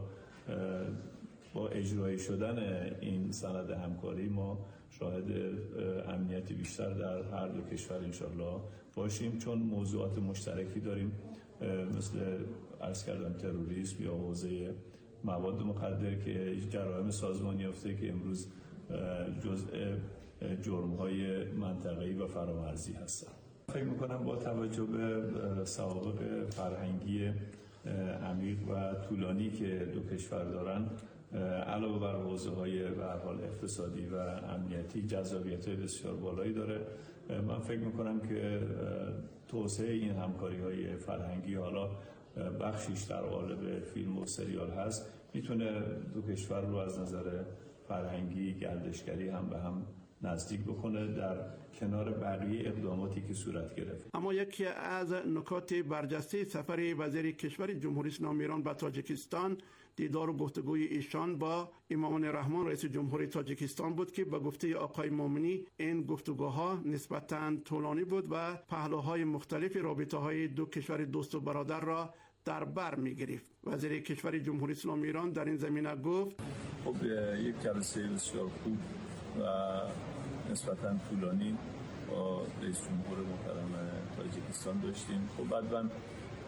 با اجرایی شدن این سند همکاری ما شاهد امنیت بیشتر در هر دو کشور انشالله باشیم، چون موضوعات مشترکی داریم مثل عرض کردم تروریسم یا حوزه مواد مخدر که جرایم سازمانی یافته که امروز جزء جرم‌های منطقه‌ای و فرامرزی هستند. فکر می‌کنم با توجه به سوابق فرهنگی عمیق و طولانی که دو کشور دارن، علاوه بر حوزه‌های به هر حال اقتصادی و امنیتی جذابیت‌های بسیار بالایی داره. من فکر می‌کنم که توسعه این همکاری‌های فرهنگی، حالا بخشیش در قالب فیلم و سریال هست، میتونه دو کشور رو از نظر فرهنگی، گردشگری هم به هم نزدیک بکنه در کنار بقیه اقداماتی که صورت گرفت. اما یکی از نکات برجسته سفر وزیر کشور جمهوری اسلامی ایران به تاجیکستان دیدار و گفتگوی ایشان با امام علی رحمان رئیس جمهوری تاجیکستان بود که به گفته آقای مومنی این گفتگوها نسبتاً طولانی بود و پهلوهای مختلف رابطه‌های دو کشور دوست و برادر را در بر می‌گرفت. وزیر کشور جمهوری اسلامی ایران در این زمینه گفت: خب یک جلسه بسیار خوب و نسبتاً طولانی با رئیس جمهور محترم تاجیکستان داشتیم. خب بعد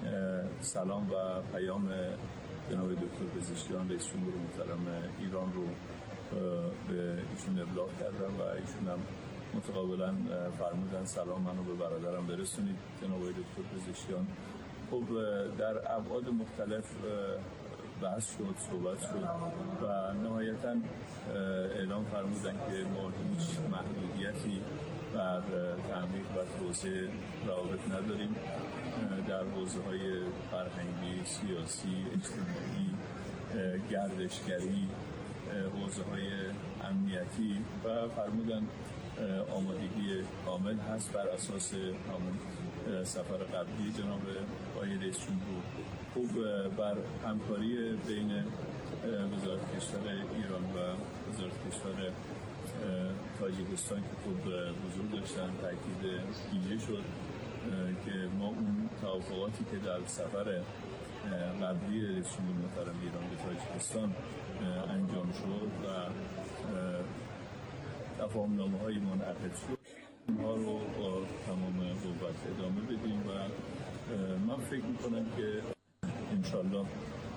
سلام و پیام جناب دکتر پزشکیان رئیس جمهور محترم ایران رو به ایشون ابلاغ کردم و ایشون هم متقابلا فرمودن سلام منو به برادرم برسونید جناب دکتر پزشکیان. خب در ابعاد مختلف بحث شد، صحبت شد و نهایتاً اعلام فرمودن که ما هیچ محدودیتی بر تعمیق و توسعه روابط نداریم در حوزه‌های فرهنگی، سیاسی، اجتماعی، گردشگری، حوزه‌های امنیتی و فرمودن آمادگی کامل هست بر اساس همون سفر قبلی جناب آقای رئیس جمهور. خوب بر همکاری بین وزارت کشور ایران و وزارت کشور تاجیکستان که خوب حضور داشتن تاکید ویژه شد که ما اون توافقاتی که در سفر قبلی رئیس جمهور محترم ایران به تاجیکستان انجام شد و تفاهم‌نامه‌های منعقد شد اونها رو با تمام قوت ادامه بدیم و من فکر می‌کنم که انشالله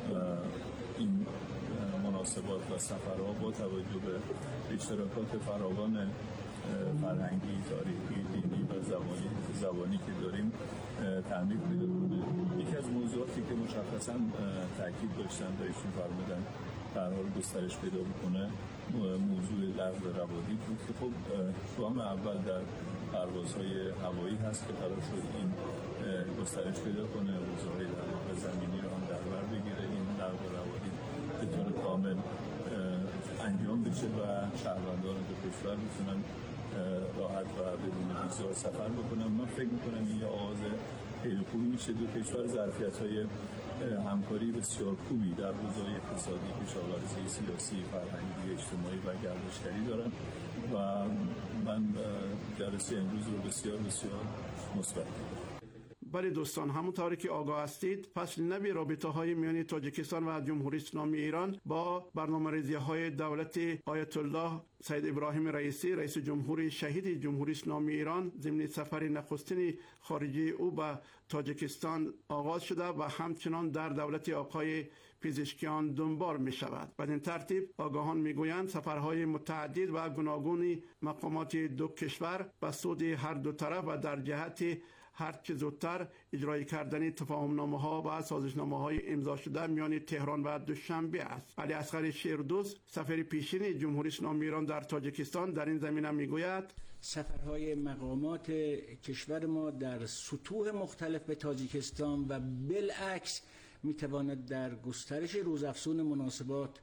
این مناسبات و سفرها با توجه به اشتراکات فراوان فرهنگی، تاریخی، دینی و زبانی زبانی که داریم تعمیق پیدا کنه. یکی از موضوعاتی که مشخصاً تاکید داشتن و ایشون فرمودن در حال گسترش پیدا بکنه موضوع لغو روادید بود که خب گام اول در پروازهای هوایی هست که قرار شد این گسترش پیدا کنه، حوزه‌های در واقع زمینی رو هم در بر بگیره، این لغو روادید به طور کامل انجام بشه و شهروندان دو کشور بتونن راحت و بدون ویزا سفر بکنن. من فکر می‌کنم این یه آغاز خیلی خوبی میشه. دو کشور ظرفیت‌های همکاری بسیار خوبی در حوزه‌های اقتصادی، کشاورزی، سیاسی، فرهنگی، اجتماعی و گردشگری دارن و من جلسه امروز رو بسیار بسیار مثبت دیدم. بله دوستان، همونطوری که آگاه هستید فصل نوی رابطه های میان تاجیکستان و جمهوری اسلامی ایران با برنامه‌ریزی های دولت آیت الله سید ابراهیم رئیسی رئیس جمهوری شهید جمهوری اسلامی ایران ضمن سفر نخستین خارجی او به تاجیکستان آغاز شده و همچنان در دولت آقای پزشکیان دنبال می شود. بدین ترتیب آگاهان می گویند سفرهای متعدد و گوناگون مقامات دو کشور به سود هر دو طرف و در جهت هر چه زودتر اجرای کردن تفاهم‌نامه‌ها و سازش‌نامه‌های امضا شده میان تهران و دوشنبه است. علی اصغر شیردوست سفیر پیشین جمهوری اسلامی ایران در تاجیکستان در این زمینه میگوید سفرهای مقامات کشور ما در سطوح مختلف به تاجیکستان و بالعکس میتواند در گسترش روزافزون مناسبات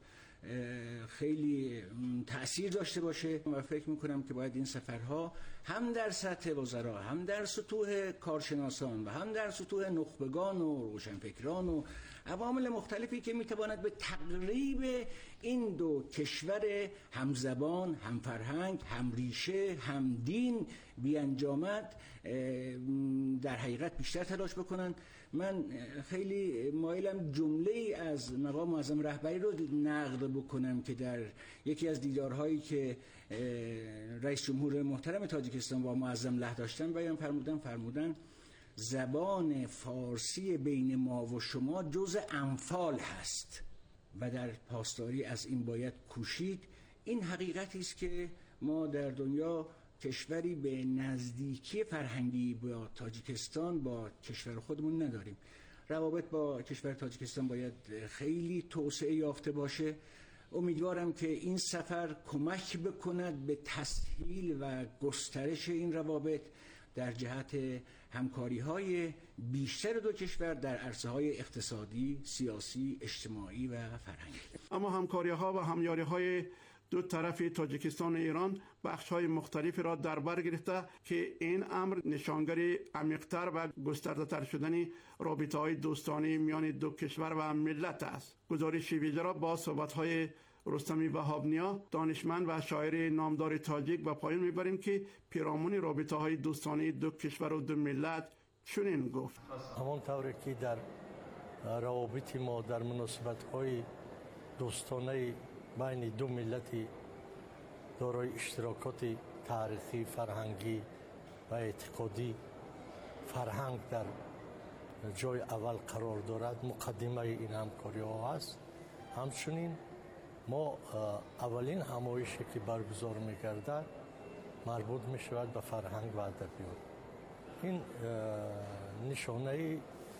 خیلی تأثیر داشته باشه و فکر میکنم که باید این سفرها هم در سطح وزرا، هم در سطوح کارشناسان و هم در سطوح نخبگان و روشنفکران و عوامل مختلفی که میتواند به تقریب این دو کشور همزبان، هم فرهنگ، هم ریشه، هم دین بیانجامد در حقیقت بیشتر تلاش بکنن. من خیلی مایلم جمله ای از مقام معظم رهبری رو نقل بکنم که در یکی از دیدارهایی که رئیس جمهور محترم تاجیکستان با معظم له داشتن بیان فرمودن فرمودن زبان فارسی بین ما و شما جز انفال هست و در پاسداری از این باید کوشید. این حقیقتی است که ما در دنیا کشوری به نزدیکی فرهنگی با تاجیکستان با کشور خودمون نداریم. روابط با کشور تاجیکستان باید خیلی توسعه یافته باشه. امیدوارم که این سفر کمک بکند به تسهیل و گسترش این روابط در جهت همکاری‌های بیشتر دو کشور در عرصه‌های اقتصادی، سیاسی، اجتماعی و فرهنگی. اما همکاری‌ها و همیاری‌های دو طرف تاجیکستان و ایران بخش‌های مختلفی را در بر گرفته که این امر نشانگر عمیق‌تر و گسترده‌تر شدن رابطه‌های دوستانه میان دو کشور و ملت است. گزارش ویژه را با صحبت‌های رستمی وهابنیا دانشمند و شاعر نامدار تاجیک به پایان میبریم که پیرامون رابطه‌های دوستانه دو کشور و دو ملت چنین گفت: همانطوری که در روابط ما در مناسبت‌های دوستانه بین دو ملت دارای اشتراکات تاریخی، فرهنگی و اعتقادی، فرهنگ در جای اول قرار دارد، مقدمه این همکاری ها هست. همچنین ما اولین همایشی که برگزار می‌گردد مربوط می‌شود به فرهنگ و ادبیات. این نشانه یک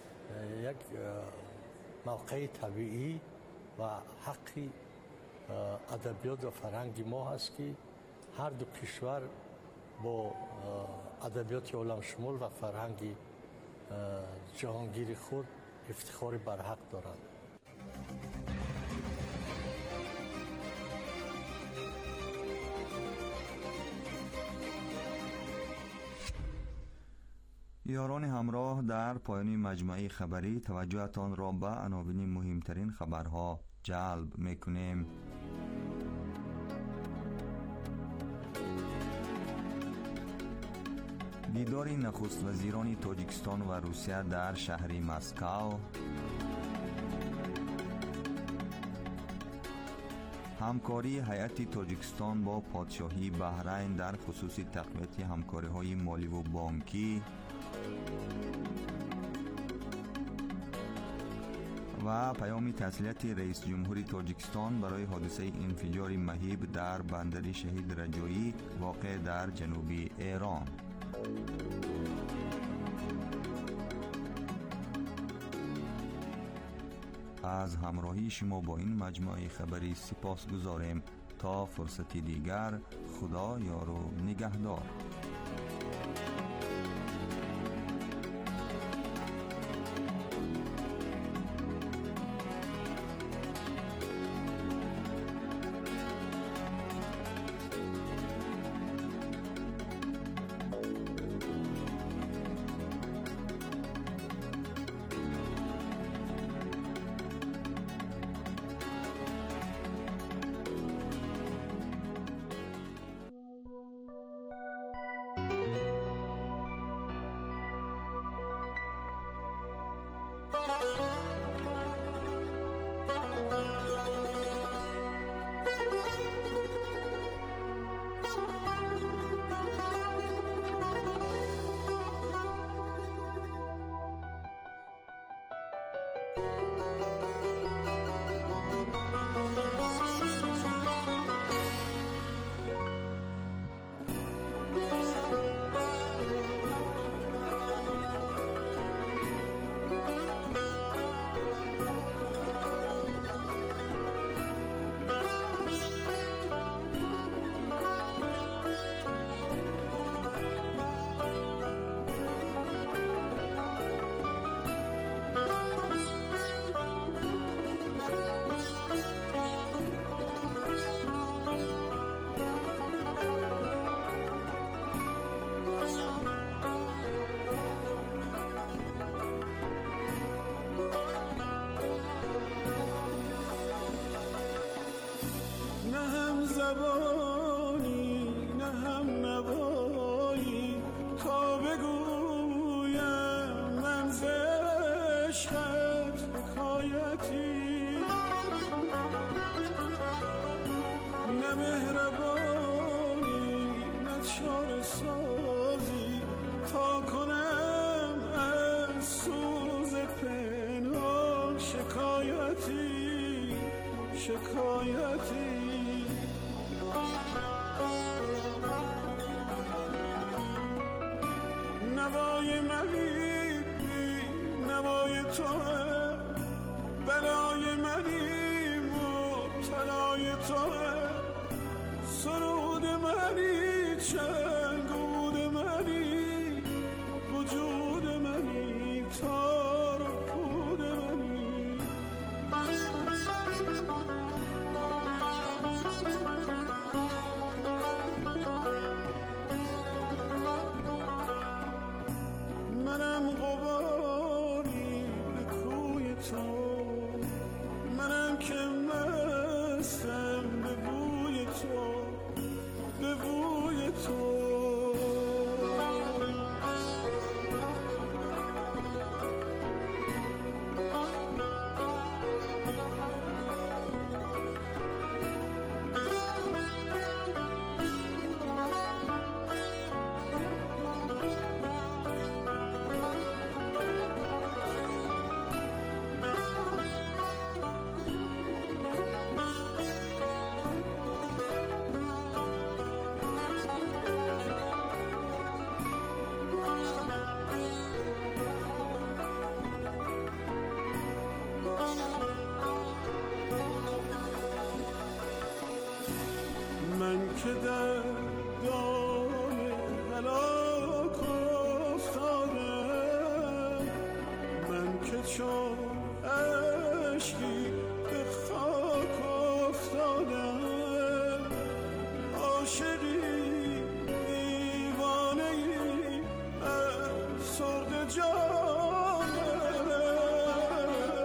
موقع طبیعی و حقی ادبیات و فرهنگ ما هست که هر دو کشور با ادبیات عالم شمول و فرهنگ جهانگیر خود افتخار برحق دارند. یاران همراه، در پایان مجموعه خبری توجهتان را به عناوین مهمترین خبرها جلب میکنیم. دیدار نخست وزیران تاجیکستان و روسیه در شهر مسکو، همکاری هیئت تاجیکستان با پادشاهی بحرین در خصوص تقویت همکاری‌های مالی و بانکی و پیام تسلیت رئیس جمهوری تاجیکستان برای حادثه انفجار مهیب در بندر شهید رجایی واقع در جنوب ایران. از همراهی شما با این مجموعه خبری سپاس گذاریم. تا فرصتی دیگر، خدا یار و نگهدار. زبانی نه هم نوایی تا بگویم من ز عشقت حکایتی، نه مهربانی نه چاره سازی تا کنم از سوز پنهان شکایتی شکایتی. نوای منی نوای توه، بلای منی مبتلای توه، سرود منی چنگود منی، وجود منی تار و پود منی. منم غباری به کوی تو، منم که مستم به بوی تو، به بوی تو. که در دام هلاک افتادم، من که چون